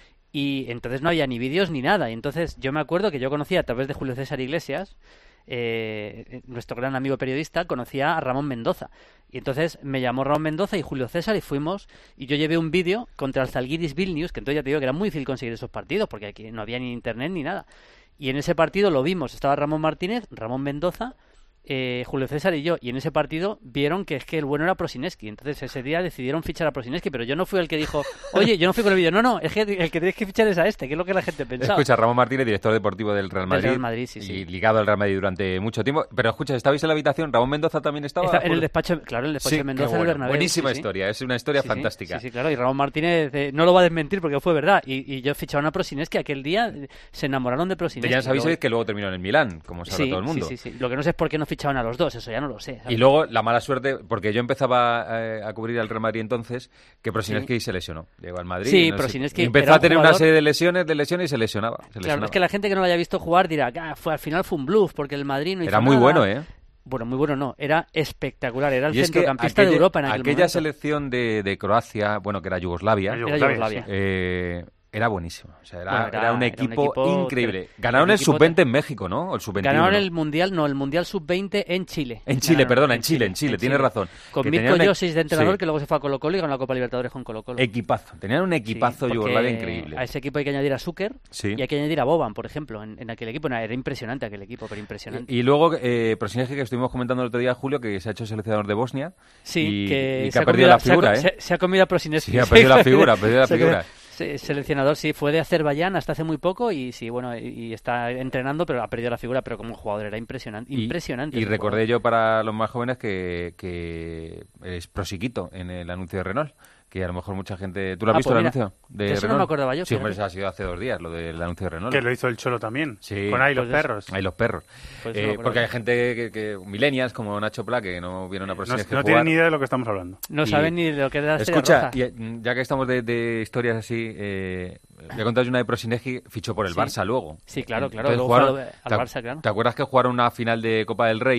Speaker 24: Y entonces no había ni vídeos ni nada. Y entonces yo me acuerdo que yo conocía a través de Julio César Iglesias, eh, nuestro gran amigo periodista, conocía a Ramón Mendoza. Y entonces me llamó Ramón Mendoza y Julio César y fuimos, y yo llevé un vídeo contra el Zalgiris Vilnius, que entonces ya te digo que era muy difícil conseguir esos partidos, porque aquí no había ni internet ni nada. Y en ese partido lo vimos, estaba Ramón Martínez, Ramón Mendoza, eh, Julio César y yo, y en ese partido vieron que es que el bueno era Prosineski. Entonces ese día decidieron fichar a Prosineski, pero yo no fui el que dijo, oye, yo no fui con el vídeo, no, no, es que el que tenéis que fichar es a este, que es lo que la gente pensaba.
Speaker 4: Escucha, Ramón Martínez, director deportivo del Real
Speaker 24: Del
Speaker 4: Madrid,
Speaker 24: Real Madrid, sí, sí.
Speaker 4: y ligado al Real Madrid durante mucho tiempo. Pero escucha, ¿estabais en la habitación? ¿Ramón Mendoza también estaba?
Speaker 24: Está en el despacho, claro, en el despacho
Speaker 4: Sí,
Speaker 24: de Mendoza
Speaker 4: qué
Speaker 24: en el
Speaker 4: bueno.
Speaker 24: Bernabéu.
Speaker 4: Buenísima
Speaker 24: sí, sí.
Speaker 4: historia, es una historia
Speaker 24: Sí, sí,
Speaker 4: fantástica.
Speaker 24: Sí, sí, claro, y Ramón Martínez eh, no lo va a desmentir porque fue verdad. Y, y yo ficharon a Prosineski, aquel día eh, se enamoraron de Prosineski.
Speaker 4: De Jan Savicevic,
Speaker 24: Luego-
Speaker 4: que luego terminó en el Milán, como sabe
Speaker 24: Sí,
Speaker 4: todo el mundo.
Speaker 24: Sí, sí, sí. Lo que no sé es por qué no fichaban a los dos, eso ya no lo sé. ¿sabes?
Speaker 4: Y luego la mala suerte, porque yo empezaba eh, a cubrir al Real Madrid entonces, que Prosineski
Speaker 24: Sí.
Speaker 4: se lesionó. Llegó al Madrid.
Speaker 24: Sí,
Speaker 4: y no sé-
Speaker 24: Prosineski
Speaker 4: y empezó
Speaker 24: era
Speaker 4: a
Speaker 24: un
Speaker 4: tener una
Speaker 24: jugador-
Speaker 4: serie de lesiones, de lesiones y se lesionaba. Se
Speaker 24: Claro,
Speaker 4: lesionaba.
Speaker 24: es que la gente que no lo haya visto jugar dirá, ah, fue, al final fue un bluff porque el Madrid no hizo
Speaker 4: Era muy
Speaker 24: nada.
Speaker 4: bueno, ¿eh?
Speaker 24: Bueno, muy bueno no, era espectacular, era el
Speaker 4: Y es que
Speaker 24: centrocampista
Speaker 4: aquella,
Speaker 24: de Europa en aquel
Speaker 4: aquella
Speaker 24: momento.
Speaker 4: selección de, de Croacia, bueno, que era Yugoslavia,
Speaker 24: Era Yugoslavia, Era Yugoslavia. sí.
Speaker 4: eh, era buenísimo. O sea, era,
Speaker 24: Bueno, era-
Speaker 4: era un
Speaker 24: era un
Speaker 4: equipo,
Speaker 24: equipo
Speaker 4: increíble.
Speaker 24: tre-
Speaker 4: Ganaron
Speaker 24: un
Speaker 4: el
Speaker 24: equipo
Speaker 4: sub veinte en México, ¿no? O el sub veintiuno.
Speaker 24: Ganaron el Mundial, no, el Mundial sub veinte en Chile.
Speaker 4: En Chile,
Speaker 24: Ganaron
Speaker 4: perdona, en Chile, en Chile, tienes razón.
Speaker 24: Con
Speaker 4: Que
Speaker 24: Mirko
Speaker 4: tenían un-
Speaker 24: Josic de entrenador,
Speaker 4: sí.
Speaker 24: que luego se fue a Colo-Colo y ganó la Copa Libertadores con Colo-Colo.
Speaker 4: Equipazo. Tenían un equipazo
Speaker 24: Sí,
Speaker 4: Yugoslavia
Speaker 24: porque
Speaker 4: increíble.
Speaker 24: A ese equipo hay que añadir a Zucker
Speaker 4: Sí.
Speaker 24: y hay que añadir a Boban, por ejemplo, en, en aquel equipo. Era impresionante aquel equipo, pero impresionante.
Speaker 4: Y luego, eh, Prosineski, que estuvimos comentando el otro día, Julio, que se ha hecho seleccionador de Bosnia.
Speaker 24: Sí,
Speaker 4: y,
Speaker 24: que,
Speaker 4: y que
Speaker 24: se
Speaker 4: ha perdido la
Speaker 24: se ha
Speaker 4: figura,
Speaker 24: co-
Speaker 4: ¿eh?
Speaker 24: Se, se ha comido a Prosineski.
Speaker 4: Sí, ha perdido la figura, ha perdido la
Speaker 24: Se-
Speaker 4: figura.
Speaker 24: se- seleccionador, sí, fue de Azerbaiyán hasta hace muy poco y sí, bueno, y, y está entrenando, pero ha perdido la figura, pero como jugador era impresionante.
Speaker 4: Y-
Speaker 24: impresionante.
Speaker 4: Y,
Speaker 24: ese
Speaker 4: recordé yo para los más jóvenes que, que es Prosiquito en el anuncio de Renault. Que a lo mejor mucha gente... ¿Tú lo has
Speaker 24: Ah,
Speaker 4: visto
Speaker 24: pues
Speaker 4: el
Speaker 24: mira,
Speaker 4: anuncio de
Speaker 24: de eso no
Speaker 4: Renault?
Speaker 24: me acordaba yo,
Speaker 4: Sí, hombre,
Speaker 24: fíjate.
Speaker 4: eso ha sido hace dos días, lo del anuncio de Renault.
Speaker 22: Que lo hizo el Cholo también.
Speaker 4: Sí.
Speaker 22: Con ahí los
Speaker 24: Pues eso.
Speaker 22: perros.
Speaker 4: Ahí los perros.
Speaker 24: Pues
Speaker 4: Eh,
Speaker 24: eso me acuerdo.
Speaker 4: porque hay gente que, que millennials como Nacho Pla que no vieron a
Speaker 22: No,
Speaker 4: Prosineski
Speaker 22: no
Speaker 4: jugar.
Speaker 22: tienen ni idea de lo que estamos hablando.
Speaker 24: No
Speaker 4: Y-
Speaker 24: saben ni de lo que es la Estrella
Speaker 4: Escucha,
Speaker 24: Roja.
Speaker 4: y, eh, ya que estamos de, de historias así, eh, voy a contar una de Prosineski, fichó por el
Speaker 24: Sí.
Speaker 4: Barça luego.
Speaker 24: Sí, claro, claro,
Speaker 4: Entonces
Speaker 24: luego
Speaker 4: jugaron-
Speaker 24: fue al
Speaker 4: ¿te,
Speaker 24: Barça, claro.
Speaker 4: ¿Te acuerdas que jugaron una final de Copa del Rey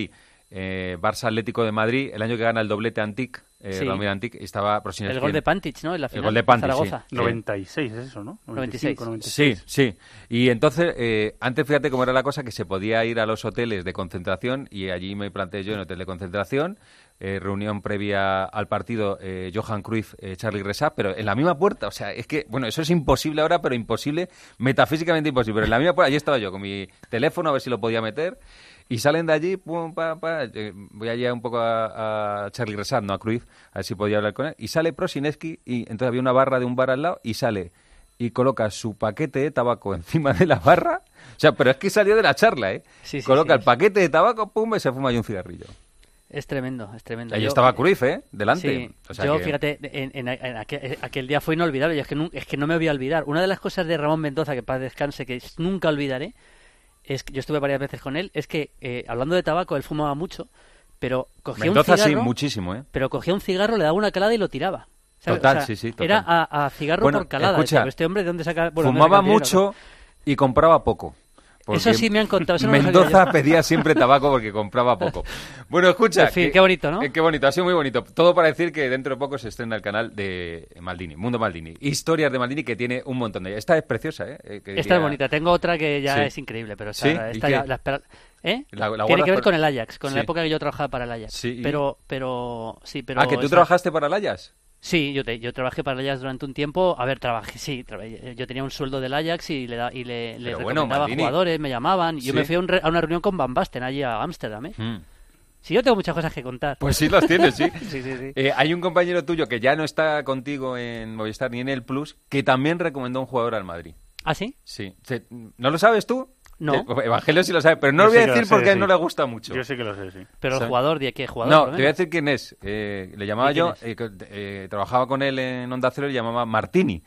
Speaker 4: eh, Barça Atlético de Madrid, el año que gana el doblete Antic, eh,
Speaker 24: Sí.
Speaker 4: Ramiro Antic, estaba Prosineski.
Speaker 24: El gol de Pantic, ¿no? En la final.
Speaker 4: El gol de Pantic,
Speaker 24: Zaragoza.
Speaker 4: sí.
Speaker 22: noventa y seis es eso, ¿no?
Speaker 24: noventa y seis.
Speaker 22: noventa y seis.
Speaker 4: Sí, sí. Y entonces, eh, antes fíjate cómo era la cosa, que se podía ir a los hoteles de concentración y allí me planteé yo en hotel de concentración, eh, reunión previa al partido, eh, Johan Cruyff, eh, Charly Rexach, pero en la misma puerta. O sea, es que, bueno, eso es imposible ahora, pero imposible, metafísicamente imposible. Pero en la misma puerta, allí estaba yo con mi teléfono a ver si lo podía meter. Y salen de allí, pum, pa, pa, eh, voy allá un poco a, a Charly Rexach, no a Cruyff, a ver si podía hablar con él. Y sale Prosineski, y entonces había una barra de un bar al lado, y sale y coloca su paquete de tabaco encima de la barra. O sea, pero es que salió de la charla, ¿eh?
Speaker 24: Sí, sí,
Speaker 4: coloca
Speaker 24: sí.
Speaker 4: el paquete de tabaco, pum, y se fuma ahí un cigarrillo.
Speaker 24: Es tremendo, es tremendo.
Speaker 4: Ahí
Speaker 24: Yo-
Speaker 4: estaba Cruyff, ¿eh? Delante.
Speaker 24: Sí,
Speaker 4: O sea
Speaker 24: yo
Speaker 4: que-
Speaker 24: fíjate, en, en- en aquel, aquel día fue inolvidable, y es que, nu- es que no me voy a olvidar. Una de las cosas de Ramón Mendoza, que paz descanse, que es- nunca olvidaré, es que yo estuve varias veces con él, es que, eh, hablando de tabaco, él fumaba mucho, pero cogía
Speaker 4: Mendoza
Speaker 24: un cigarro...
Speaker 4: sí, muchísimo, ¿eh?
Speaker 24: Pero cogía un cigarro, le daba una calada y lo tiraba. ¿Sabes?
Speaker 4: Total,
Speaker 24: O sea,
Speaker 4: sí, sí, total.
Speaker 24: Era a, a cigarro
Speaker 4: Bueno,
Speaker 24: por calada.
Speaker 4: escucha,
Speaker 24: Decía, "Pero este hombre, ¿de dónde saca...? Bueno, ¿dónde
Speaker 4: Fumaba
Speaker 24: saca el dinero,
Speaker 4: mucho y compraba poco. Porque
Speaker 24: Eso sí me han contado, eso no lo sabía
Speaker 4: Mendoza
Speaker 24: yo.
Speaker 4: pedía siempre tabaco porque compraba poco. Bueno, escucha.
Speaker 24: En fin, qué bonito, ¿no?
Speaker 4: eh, qué bonito, ha sido muy bonito. Todo para decir que dentro de poco se estrena el canal de Maldini, Mundo Maldini. Historias de Maldini, que tiene un montón de ellas. Esta es preciosa, ¿eh? Eh, que
Speaker 24: Esta
Speaker 4: diría-
Speaker 24: es bonita. Tengo otra que ya
Speaker 4: Sí.
Speaker 24: es increíble, pero esta,
Speaker 4: ¿Sí? ¿Y
Speaker 24: esta
Speaker 4: qué?
Speaker 24: ya la espera- ¿Eh?
Speaker 4: La- la
Speaker 24: Tiene
Speaker 4: guardas
Speaker 24: que ver
Speaker 4: por-
Speaker 24: con el Ajax, con
Speaker 4: Sí.
Speaker 24: la época que yo trabajaba para el Ajax.
Speaker 4: Sí, y-
Speaker 24: Pero, pero, sí, pero...
Speaker 4: Ah, que tú
Speaker 24: esta-
Speaker 4: trabajaste para el Ajax.
Speaker 24: Sí, yo, te- yo trabajé para el Ajax durante un tiempo. A ver, trabajé, sí, trabajé- yo tenía un sueldo del Ajax y le, da, y le, le
Speaker 4: Pero bueno,
Speaker 24: recomendaba
Speaker 4: Maldini.
Speaker 24: jugadores, me llamaban. Y yo
Speaker 4: Sí.
Speaker 24: me fui a, un re- a una reunión con Van Basten allí a Ámsterdam, ¿eh?
Speaker 4: Mm.
Speaker 24: Sí, yo tengo muchas cosas que contar.
Speaker 4: Pues sí, las tienes, sí.
Speaker 24: sí, sí, sí.
Speaker 4: Eh, hay un compañero tuyo que ya no está contigo en Movistar ni en el Plus, que también recomendó a un jugador al Madrid.
Speaker 24: ¿Ah, sí?
Speaker 4: Sí. Se- ¿No lo sabes tú?
Speaker 24: No.
Speaker 4: Eh, Evangelio sí lo sabe, pero no
Speaker 22: Yo
Speaker 4: lo voy a
Speaker 22: sí que lo
Speaker 4: decir
Speaker 22: sé,
Speaker 4: porque a él
Speaker 22: sí.
Speaker 4: no le gusta mucho.
Speaker 22: Yo sé que lo sé, sí.
Speaker 24: Pero el
Speaker 4: ¿Sabes?
Speaker 24: jugador, ¿de qué jugador?
Speaker 4: No,
Speaker 24: por
Speaker 4: te
Speaker 24: lo
Speaker 4: voy a
Speaker 24: menos?
Speaker 4: decir quién es. Eh, le llamaba
Speaker 24: ¿Y quién
Speaker 4: yo,
Speaker 24: es?
Speaker 4: eh, que, eh, trabajaba con él en Onda Cero y le llamaba Martini.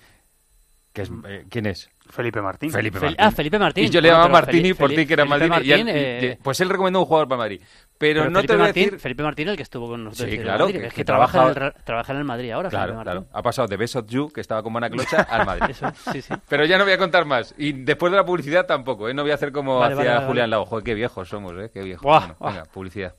Speaker 4: Que es, eh, ¿Quién es?
Speaker 22: Felipe Martín.
Speaker 4: Felipe
Speaker 24: Fel-
Speaker 4: Martín.
Speaker 24: ah, Felipe Martín.
Speaker 4: Y yo le
Speaker 24: Bueno,
Speaker 4: llamaba
Speaker 24: pero
Speaker 4: Martini
Speaker 24: Feli-
Speaker 4: por ti, que era
Speaker 24: Felipe
Speaker 4: Maldini. y él-
Speaker 24: Martín,
Speaker 4: y-
Speaker 24: eh,
Speaker 4: y- pues él recomendó un jugador para Madrid. Pero,
Speaker 24: Pero
Speaker 4: no
Speaker 24: Felipe
Speaker 4: te voy a
Speaker 24: Martín,
Speaker 4: decir...
Speaker 24: Felipe Martín, el que estuvo con nosotros
Speaker 4: Sí,
Speaker 24: en el
Speaker 4: claro,
Speaker 24: Madrid,
Speaker 4: que-
Speaker 24: es que,
Speaker 4: que
Speaker 24: trabaja,
Speaker 4: trabaja-
Speaker 24: en el, Ra- trabaja en el Madrid ahora,
Speaker 4: Claro,
Speaker 24: Felipe Martín.
Speaker 4: claro. Ha pasado de Best of You, que estaba con Mana Clocha, al Madrid.
Speaker 24: Eso es, sí, sí.
Speaker 4: Pero ya no voy a contar más. Y después de la publicidad tampoco, ¿eh? No voy a hacer como
Speaker 24: Vale,
Speaker 4: hacía
Speaker 24: vale, vale,
Speaker 4: Julián Lao. Joder, qué viejos somos, ¿eh? Qué viejos.
Speaker 24: Buah,
Speaker 4: Bueno,
Speaker 24: buah.
Speaker 4: venga, publicidad.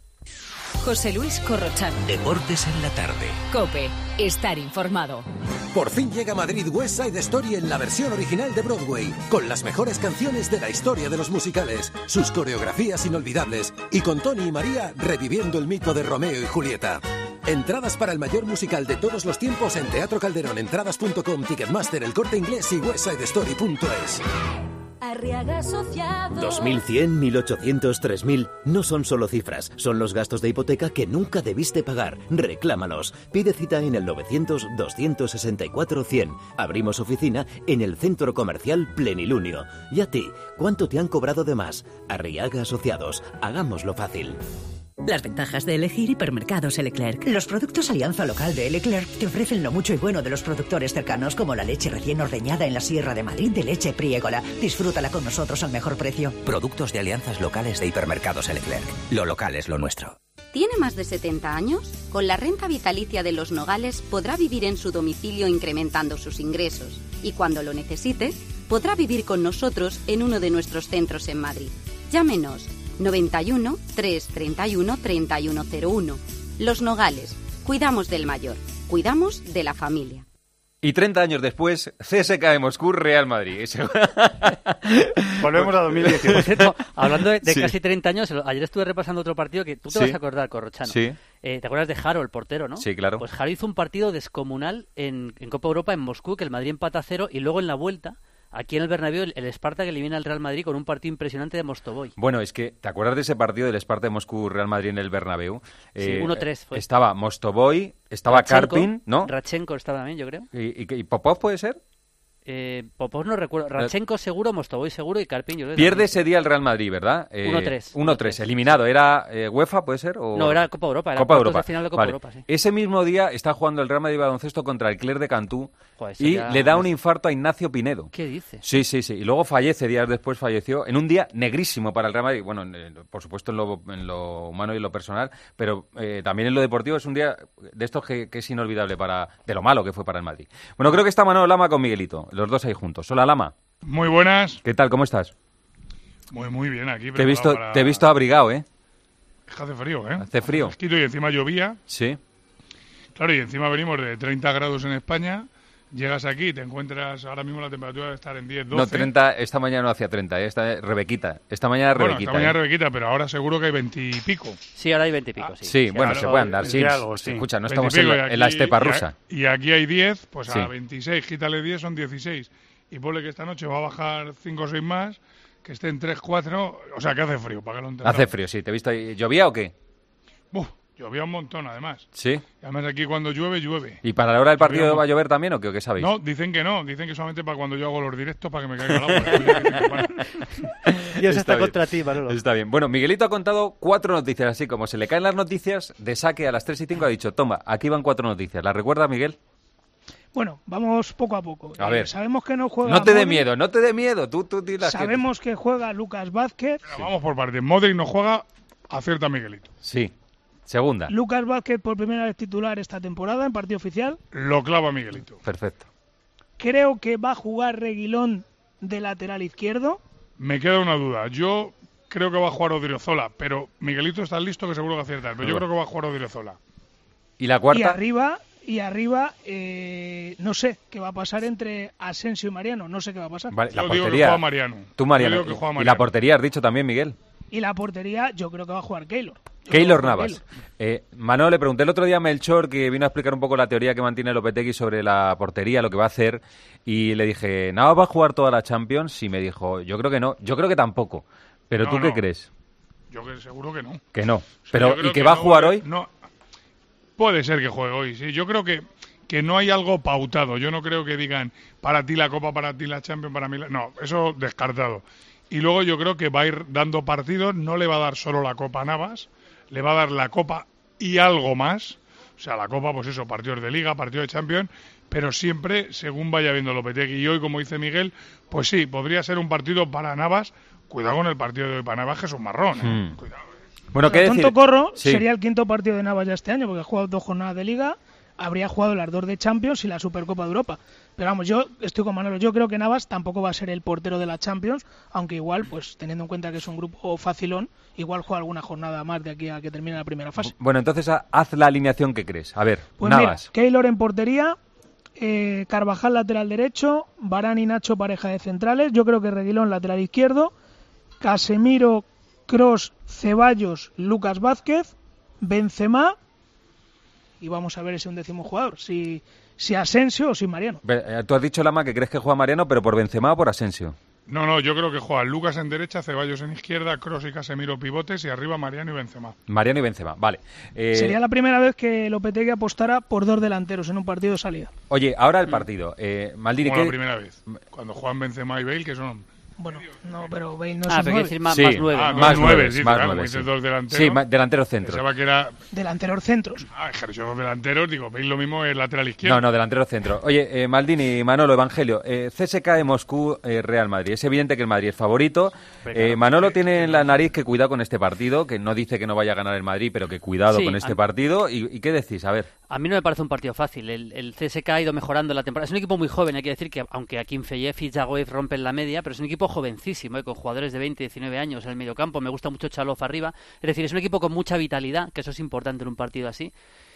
Speaker 2: José Luis Corrochano.
Speaker 8: Deportes en la tarde.
Speaker 2: Cope. Estar informado.
Speaker 30: Por fin llega a Madrid West Side Story en la versión original de Broadway, con las mejores canciones de la historia de los musicales, sus coreografías inolvidables y con Tony y María reviviendo el mito de Romeo y Julieta. Entradas para el mayor musical de todos los tiempos en Teatro Calderón, entradas punto com, Ticketmaster, El Corte Inglés y westsidestory punto es.
Speaker 10: Arriaga Asociados.
Speaker 11: dos mil cien, mil ochocientos, tres mil. No son solo cifras, son los gastos de hipoteca que nunca debiste pagar. Reclámalos. Pide cita en el novecientos, doscientos sesenta y cuatro, cien. Abrimos oficina en el Centro Comercial Plenilunio. ¿Y a ti? ¿Cuánto te han cobrado de más? Arriaga Asociados. Hagámoslo fácil.
Speaker 9: Las ventajas de elegir hipermercados Leclerc. Los productos Alianza Local de Leclerc te ofrecen lo mucho y bueno de los productores cercanos, como la leche recién ordeñada en la Sierra de Madrid de Leche Priégola. Disfrútala con nosotros al mejor precio.
Speaker 21: Productos de alianzas locales de hipermercados Leclerc. Lo local es lo nuestro.
Speaker 5: ¿Tiene más de setenta años? Con la renta vitalicia de Los Nogales podrá vivir en su domicilio incrementando sus ingresos. Y cuando lo necesite, podrá vivir con nosotros en uno de nuestros centros en Madrid. Llámenos noventa y uno, trescientos treinta y uno, treinta y uno cero uno. Los Nogales. Cuidamos del mayor. Cuidamos de la familia.
Speaker 4: Y treinta años después, C S K A de Moscú, Real Madrid.
Speaker 22: Volvemos a dos mil dieciocho.
Speaker 24: Por cierto, hablando de, de
Speaker 4: Sí.
Speaker 24: casi treinta años, ayer estuve repasando otro partido que tú te
Speaker 4: Sí.
Speaker 24: vas a acordar, Corrochano.
Speaker 4: Sí.
Speaker 24: Eh, ¿Te acuerdas de Jaro, el portero, no?
Speaker 4: Sí, claro.
Speaker 24: Pues Jaro hizo un partido descomunal en, en Copa Europa en Moscú, que el Madrid empata a cero, y luego en la vuelta, aquí en el Bernabéu, el, el Spartak elimina al Real Madrid con un partido impresionante de Mostovoy.
Speaker 4: Bueno, es que, ¿te acuerdas de ese partido del Spartak de Moscú, Real Madrid en el Bernabéu?
Speaker 24: Sí, uno tres fue.
Speaker 4: Estaba Mostovoy, estaba
Speaker 24: Radchenko,
Speaker 4: Karpin, ¿no?
Speaker 24: Radchenko estaba también, yo creo.
Speaker 4: ¿Y, y, y Popov puede ser?
Speaker 24: Eh, Popov no recuerdo. Radchenko seguro, Mostovoy seguro y Karpin yo creo que
Speaker 4: Pierde
Speaker 24: también.
Speaker 4: ese día el Real Madrid, ¿verdad? Eh,
Speaker 24: uno tres.
Speaker 4: uno tres, eliminado. ¿Era eh, UEFA, puede ser? O...
Speaker 24: No, era Copa Europa, era
Speaker 4: Copa
Speaker 24: cuartos
Speaker 4: Europa.
Speaker 24: de final de Copa
Speaker 4: Vale.
Speaker 24: Europa, sí.
Speaker 4: Ese mismo día está jugando el Real Madrid baloncesto contra el Clerc de Cantú.
Speaker 24: Joder, eso
Speaker 4: y
Speaker 24: ya
Speaker 4: le da
Speaker 24: es-
Speaker 4: un infarto a Ignacio Pinedo.
Speaker 24: ¿Qué dices?
Speaker 4: Sí, sí, sí. Y luego fallece, días después falleció, en un día negrísimo para el Real Madrid. Bueno, en- por supuesto en lo, en lo humano y en lo personal, pero eh, también en lo deportivo es un día de estos que, que es inolvidable para de lo malo que fue para el Madrid. Bueno, creo que está Manolo Lama con Miguelito, los dos ahí juntos. Hola, Lama.
Speaker 7: Muy buenas.
Speaker 4: ¿Qué tal? ¿Cómo estás?
Speaker 7: Muy, muy bien aquí.
Speaker 4: Te he visto,
Speaker 7: preparado para-
Speaker 4: te he visto abrigado, ¿eh?
Speaker 7: Es que hace frío, ¿eh?
Speaker 4: Hace frío.
Speaker 7: Hace fresquito y encima llovía.
Speaker 4: Sí.
Speaker 7: Claro, y encima venimos de treinta grados en España. Llegas aquí y te encuentras, ahora mismo la temperatura debe estar en diez, doce.
Speaker 4: No, treinta, esta mañana no hacía treinta, ¿eh? Esta Rebequita. Esta mañana
Speaker 7: Bueno,
Speaker 4: Rebequita.
Speaker 7: esta mañana
Speaker 4: ¿eh?
Speaker 7: Rebequita, pero ahora seguro que hay veinte y pico.
Speaker 24: Sí, ahora hay veinte y pico, sí.
Speaker 4: Sí,
Speaker 24: Sí,
Speaker 4: bueno,
Speaker 24: claro,
Speaker 4: se puede andar, sí.
Speaker 22: algo, sí.
Speaker 4: Escucha, no
Speaker 7: veinte y
Speaker 4: estamos en
Speaker 7: pico,
Speaker 4: la,
Speaker 7: y
Speaker 4: en la
Speaker 7: aquí-
Speaker 4: estepa
Speaker 7: y a-
Speaker 4: rusa.
Speaker 7: Y aquí hay diez, pues a
Speaker 4: Sí.
Speaker 7: veintiséis, quítale diez, son dieciséis. Y ponle que esta noche va a bajar cinco o seis más, que estén tres, cuatro, o sea que hace frío, para que lo entendamos.
Speaker 4: Hace frío, sí. ¿Te he visto ahí? ¿Llovía o qué?
Speaker 7: Uf, llovía un montón, además.
Speaker 4: Sí.
Speaker 7: Y además aquí cuando llueve, llueve.
Speaker 4: ¿Y para la hora del partido
Speaker 7: Llovía
Speaker 4: va a llover también o qué, o qué sabéis?
Speaker 7: No, dicen que no, dicen que solamente para cuando yo hago los directos, para que me caiga el agua.
Speaker 24: Dios está
Speaker 4: bien.
Speaker 24: contra ti, Manolo.
Speaker 4: Está bien. Bueno, Miguelito ha contado cuatro noticias, así como se le caen las noticias, de saque a las tres y cinco ha dicho, toma, aquí van cuatro noticias. ¿Las recuerdas, Miguel?
Speaker 12: Bueno, vamos poco a poco.
Speaker 4: A
Speaker 12: Eh,
Speaker 4: ver.
Speaker 12: Sabemos que no juega.
Speaker 4: No te dé
Speaker 12: Modric,
Speaker 4: miedo, no te dé miedo. Tú, tú di las que-
Speaker 12: Sabemos que juega Lucas Vázquez.
Speaker 7: Pero vamos por partes. Modric no juega, acierta Miguelito.
Speaker 4: Sí. Segunda.
Speaker 12: Lucas Vázquez por primera vez titular esta temporada en partido oficial.
Speaker 7: Lo clava Miguelito.
Speaker 4: Perfecto.
Speaker 12: Creo que va a jugar Reguilón de lateral izquierdo.
Speaker 7: Me queda una duda. Yo creo que va a jugar Odriozola, pero Miguelito está listo que seguro que acierta. Pero yo creo que va a jugar Odriozola.
Speaker 4: ¿Y la
Speaker 12: Y
Speaker 4: cuarta?
Speaker 12: arriba, y arriba eh, no sé qué va a pasar entre Asensio y Mariano. No sé qué va a pasar.
Speaker 4: Vale, la
Speaker 7: Yo digo que
Speaker 4: portería.
Speaker 7: juega Mariano.
Speaker 4: Tú, Mariano.
Speaker 7: Yo digo que juega
Speaker 4: Y- Y
Speaker 7: Mariano.
Speaker 4: la portería has dicho también, Miguel.
Speaker 12: Y la portería, yo creo que va a jugar Keylor. Yo creo
Speaker 4: Keylor
Speaker 12: que va a jugar
Speaker 4: Navas. Eh, Manolo, le pregunté el otro día a Melchor, que vino a explicar un poco la teoría que mantiene Lopetegui sobre la portería, lo que va a hacer, y le dije, ¿Navas va a jugar toda la Champions? Y me dijo, yo creo que no, yo creo que tampoco. ¿Pero
Speaker 7: No,
Speaker 4: tú qué
Speaker 7: no.
Speaker 4: crees?
Speaker 7: Yo que seguro que no.
Speaker 4: Que no.
Speaker 7: O sea,
Speaker 4: Pero,
Speaker 7: yo creo
Speaker 4: ¿y que va a
Speaker 7: no
Speaker 4: jugar
Speaker 7: va-
Speaker 4: hoy?
Speaker 7: No, puede ser que juegue hoy, sí. Yo creo que, que no hay algo pautado. Yo no creo que digan, para ti la Copa, para ti la Champions, para mí la... No, eso descartado. Y luego yo creo que va a ir dando partidos, no le va a dar solo la Copa a Navas, le va a dar la Copa y algo más. O sea, la Copa, pues eso, partidos de Liga, partidos de Champions, pero siempre según vaya viendo Lopetegui. Y hoy, como dice Miguel, pues sí, podría ser un partido para Navas. Cuidado con el partido de hoy para Navas, que es un marrón. ¿eh?
Speaker 4: Hmm.
Speaker 7: Cuidado.
Speaker 4: Bueno,
Speaker 12: A
Speaker 4: ¿qué
Speaker 12: tonto
Speaker 4: decir?
Speaker 12: corro,
Speaker 4: Sí.
Speaker 12: sería el quinto partido de Navas ya este año, porque ha jugado dos jornadas de Liga, habría jugado las dos de Champions y la Supercopa de Europa. Pero vamos, yo estoy con Manolo, yo creo que Navas tampoco va a ser el portero de la Champions, aunque igual, pues teniendo en cuenta que es un grupo facilón, igual juega alguna jornada más de aquí a que termine la primera fase.
Speaker 4: Bueno, entonces ha- haz la alineación que crees. A ver,
Speaker 12: Pues
Speaker 4: Navas.
Speaker 12: mira, Keylor en portería, eh, Carvajal lateral derecho, Varane y Nacho pareja de centrales, yo creo que Reguilón lateral izquierdo, Casemiro, Kroos, Ceballos, Lucas Vázquez, Benzema y vamos a ver ese undécimo jugador, si, si Asensio o si Mariano.
Speaker 4: Ve- eh, Tú has dicho, Lama, que crees que juega Mariano, pero por Benzema o por Asensio.
Speaker 7: No, no, yo creo que juegan Lucas en derecha, Ceballos en izquierda, Kroos y Casemiro pivotes y arriba Mariano y Benzema.
Speaker 4: Mariano y Benzema, vale. Eh,
Speaker 12: Sería la primera vez que Lopetegui apostara por dos delanteros en un partido de salida.
Speaker 4: Oye, ahora el partido. Eh, Maldini,
Speaker 7: Como
Speaker 4: ¿qué?
Speaker 7: la primera vez, cuando juegan Benzema y Bale, que son...
Speaker 12: Bueno, no, pero Bale no
Speaker 24: Ah,
Speaker 12: es
Speaker 24: pero quiere
Speaker 12: un nueve.
Speaker 24: decir más,
Speaker 4: Sí.
Speaker 24: más nueve.
Speaker 7: Ah,
Speaker 24: ¿no?
Speaker 7: más
Speaker 4: Más
Speaker 7: nueve,
Speaker 4: nueve,
Speaker 7: sí,
Speaker 4: más
Speaker 7: claro,
Speaker 4: nueve,
Speaker 7: como dices
Speaker 4: sí.
Speaker 7: dos delanteros.
Speaker 4: Sí, ma- delantero centro.
Speaker 7: Pensaba que era...
Speaker 12: Delanteros centros.
Speaker 7: Ah, ejerció dos delanteros, digo, Bale lo mismo es lateral izquierdo.
Speaker 4: No, no, delantero centro. Oye, eh, Maldini, Manolo, Evangelio, eh, C S K de Moscú, eh, Real Madrid. Es evidente que el Madrid es favorito. Eh, Manolo tiene en la nariz que cuidado con este partido, que no dice que no vaya a ganar el Madrid, pero que cuidado
Speaker 24: Sí,
Speaker 4: con este
Speaker 24: a-
Speaker 4: partido. ¿Y, y qué decís? A ver.
Speaker 24: A mí no me parece un partido fácil. El, el C S K ha ido mejorando la temporada. Es un equipo muy joven, hay que decir que aunque Akinfeyev y Zagoev rompen la media, pero es un equipo jovencísimo, ¿eh? Con jugadores de veinte, diecinueve años en el mediocampo. Me gusta mucho Chalov arriba. Es decir, es un equipo con mucha vitalidad, que eso es importante en un partido así.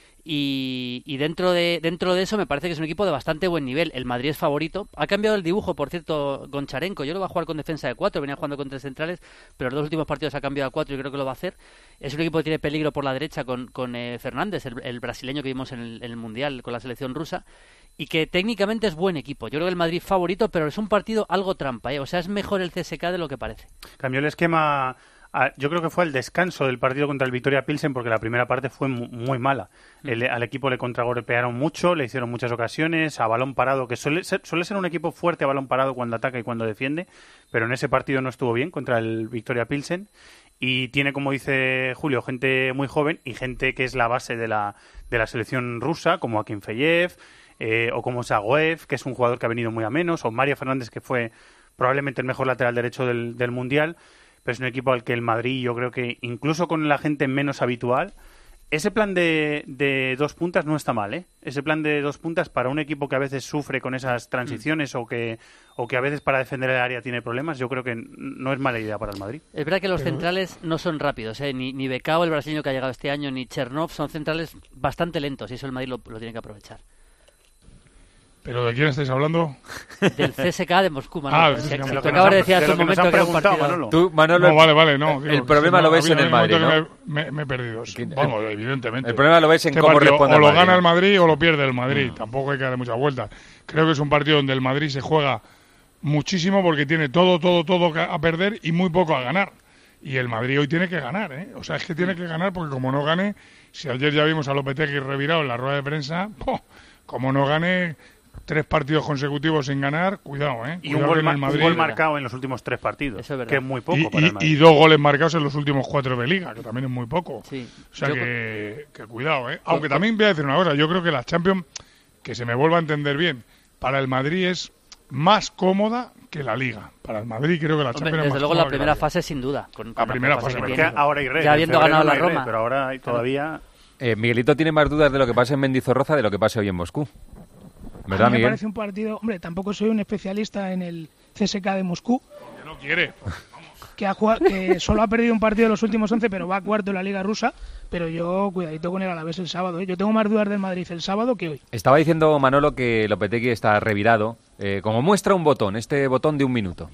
Speaker 24: Y, y dentro de dentro de eso me parece que es un equipo de bastante buen nivel. El Madrid es favorito. Ha cambiado el dibujo, por cierto, Goncharenko. Yo lo va a jugar con defensa de cuatro, venía jugando con tres centrales, pero los dos últimos partidos ha cambiado a cuatro y creo que lo va a hacer. Es un equipo que tiene peligro por la derecha con, con eh, Fernández, el, el brasileño que vimos en el, en el Mundial con la selección rusa, y que técnicamente es buen equipo. Yo creo que el Madrid favorito, pero es un partido algo trampa, ¿eh? O sea, es mejor el C S K de lo que parece.
Speaker 22: Cambió el esquema. a- Yo creo que fue el descanso del partido contra el Victoria Pilsen porque la primera parte fue mu- muy mala. El- al equipo le contragolpearon mucho, le hicieron muchas ocasiones, a balón parado, que suele ser, suele ser un equipo fuerte a balón parado cuando ataca y cuando defiende, pero en ese partido no estuvo bien contra el Victoria Pilsen. Y tiene, como dice Julio, gente muy joven y gente que es la base de la, de la selección rusa, como Akinfeyev, eh, o como Zagoev, que es un jugador que ha venido muy a menos, o Mario Fernández, que fue probablemente el mejor lateral derecho del, del Mundial. Pero es un equipo al que el Madrid, yo creo que incluso con la gente menos habitual, Ese plan de, de dos puntas no está mal, ¿eh? Ese plan de dos puntas para un equipo que a veces sufre con esas transiciones mm. o que o que a veces para defender el área tiene problemas, yo creo que no es mala idea para el Madrid.
Speaker 24: Es verdad que los
Speaker 22: Pero...
Speaker 24: centrales no son rápidos, ¿eh? Ni, ni Becao, el brasileño que ha llegado este año, ni Chernov, son centrales bastante lentos y eso el Madrid lo, lo tiene que aprovechar.
Speaker 7: ¿Pero de quién estáis hablando?
Speaker 24: Del C S K de Moscú, Manolo.
Speaker 7: Ah, el C S K.
Speaker 24: Lo que acabas de decir hace un momento que era un partido...
Speaker 22: Manolo.
Speaker 4: Tú, Manolo,
Speaker 7: no, vale, vale, no.
Speaker 4: El,
Speaker 7: digo,
Speaker 4: el problema lo ves en el Madrid, ¿no?
Speaker 7: Me, me, me he perdido. Vamos, evidentemente.
Speaker 4: El problema lo ves en
Speaker 7: este
Speaker 4: cómo responde
Speaker 7: o
Speaker 4: el
Speaker 7: lo
Speaker 4: Madrid.
Speaker 7: gana el Madrid o lo pierde el Madrid.
Speaker 4: Mm.
Speaker 7: Tampoco hay que darle muchas vueltas. Creo que es un partido donde el Madrid se juega muchísimo porque tiene todo, todo, todo a perder y muy poco a ganar. Y el Madrid hoy tiene que ganar, ¿eh? O sea, es que tiene que ganar porque como no gane, si ayer ya vimos a Lopetegui revirado en la rueda de prensa, ¡oh! Como no gane tres partidos consecutivos sin ganar, cuidado, ¿eh?
Speaker 22: Y
Speaker 7: Cuidado
Speaker 22: un gol,
Speaker 7: en el Madrid,
Speaker 22: un gol marcado en los últimos tres partidos,
Speaker 24: Eso es verdad.
Speaker 22: que es muy poco
Speaker 7: y,
Speaker 22: para
Speaker 7: y,
Speaker 22: el Madrid.
Speaker 7: y dos goles marcados en los últimos cuatro de Liga, que también es muy poco.
Speaker 24: Sí.
Speaker 7: O sea
Speaker 24: Yo
Speaker 7: que, que cuidado, ¿eh? Aunque también voy a decir una cosa, yo creo que la Champions, que se me vuelva a entender bien, para el Madrid es más cómoda que la Liga. Para el Madrid creo que la Champions
Speaker 24: Hombre,
Speaker 7: es
Speaker 24: desde
Speaker 7: más
Speaker 24: luego
Speaker 7: cómoda
Speaker 24: la primera fase sin duda. Con, con
Speaker 7: la primera fase,
Speaker 24: que
Speaker 7: que
Speaker 24: tiene.
Speaker 22: ahora hay rey,
Speaker 24: ya habiendo ganado la Roma.
Speaker 22: Rey, pero ahora hay todavía...
Speaker 4: Eh, Miguelito tiene más dudas de lo que pasa en Mendizorroza de lo que pasa hoy en Moscú. ¿Verdad,
Speaker 12: a mí me
Speaker 4: Miguel?
Speaker 12: parece un partido... Hombre, tampoco soy un especialista en el C S K de Moscú.
Speaker 7: Que no quiere.
Speaker 12: Que, ha jugado, que solo ha perdido un partido de los últimos once, pero va a cuarto en la Liga Rusa. Pero yo, cuidadito con el Alavés el sábado, ¿eh? Yo tengo más dudas del Madrid el sábado que hoy.
Speaker 4: Estaba diciendo Manolo que Lopetegui está revirado, eh, como muestra un botón, este botón de un minuto.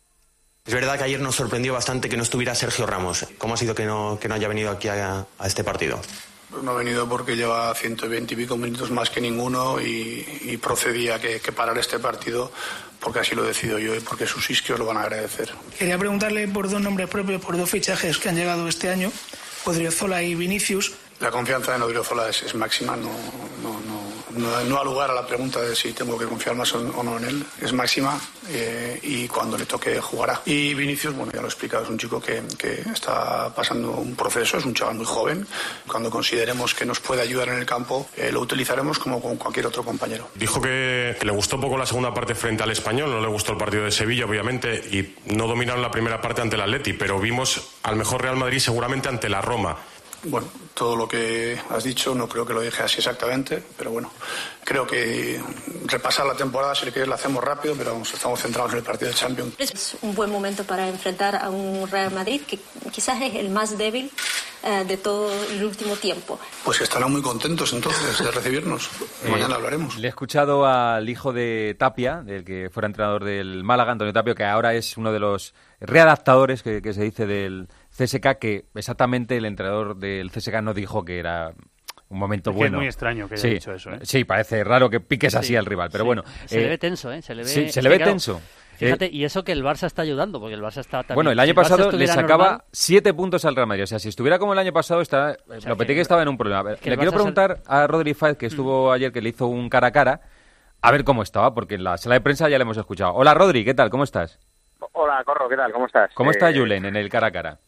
Speaker 13: Es verdad que ayer nos sorprendió bastante que no estuviera Sergio Ramos. ¿Cómo ha sido que no, que no haya venido aquí a, a este partido?
Speaker 14: Pues no ha venido porque lleva ciento veinte y pico minutos más que ninguno y, y procedía que, que parar este partido porque así lo decido yo y porque sus isquios lo van a agradecer.
Speaker 15: Quería preguntarle por dos nombres propios, por dos fichajes que han llegado este año, Odriozola y Vinicius.
Speaker 14: La confianza en Odriozola es, es máxima, no, no, no, no, no ha lugar a la pregunta de si tengo que confiar más o no en él, es máxima eh, y cuando le toque jugará. Y Vinicius, bueno, ya lo he explicado, es un chico que, que está pasando un proceso, es un chaval muy joven, cuando consideremos que nos puede ayudar en el campo, eh, lo utilizaremos como con cualquier otro compañero.
Speaker 16: Dijo que, que le gustó poco la segunda parte frente al Español, no le gustó el partido de Sevilla, obviamente, y no dominaron la primera parte ante el Atleti, pero vimos al mejor Real Madrid seguramente ante la Roma.
Speaker 14: Bueno, todo lo que has dicho no creo que lo dije así exactamente, pero bueno, creo que repasar la temporada, si le quieres, la hacemos rápido, pero vamos, estamos centrados en el partido de Champions.
Speaker 10: Es un buen momento para enfrentar a un Real Madrid que quizás es el más débil eh, de todo el último tiempo.
Speaker 14: Pues estarán muy contentos entonces de recibirnos.
Speaker 4: Eh,
Speaker 14: Mañana hablaremos.
Speaker 4: Le he escuchado al hijo de Tapia, del que fuera entrenador del Málaga, Antonio Tapia, que ahora es uno de los readaptadores que, que se dice del C S K, que exactamente el entrenador del C S K no dijo que era un momento
Speaker 22: es que
Speaker 4: bueno.
Speaker 22: Es muy extraño que haya
Speaker 4: sí,
Speaker 22: dicho eso, ¿eh?
Speaker 4: Sí, parece raro que piques así
Speaker 24: sí,
Speaker 4: al rival, pero
Speaker 24: sí.
Speaker 4: bueno.
Speaker 24: Se
Speaker 4: eh,
Speaker 24: le ve tenso, ¿eh? Se le ve,
Speaker 4: sí, se
Speaker 24: es
Speaker 4: le
Speaker 24: que,
Speaker 4: ve
Speaker 24: claro,
Speaker 4: tenso.
Speaker 24: Fíjate,
Speaker 4: eh,
Speaker 24: y eso que el Barça está ayudando, porque el Barça está también...
Speaker 4: Bueno, el año
Speaker 24: si el
Speaker 4: pasado
Speaker 24: Barça
Speaker 4: le sacaba
Speaker 24: normal,
Speaker 4: siete puntos al Real Madrid. O sea, si estuviera como el año pasado, está, o sea, Lopetegui estaba en un problema. A ver, le quiero preguntar a Rodri Fáez, que estuvo mm. ayer, que le hizo un cara a cara, a ver cómo estaba, porque en la sala de prensa ya le hemos escuchado. Hola, Rodri, ¿qué tal? ¿Cómo estás?
Speaker 17: Hola, Corro, ¿qué tal? ¿Cómo estás?
Speaker 4: ¿Cómo
Speaker 17: eh...
Speaker 4: está Julen en el cara a cara?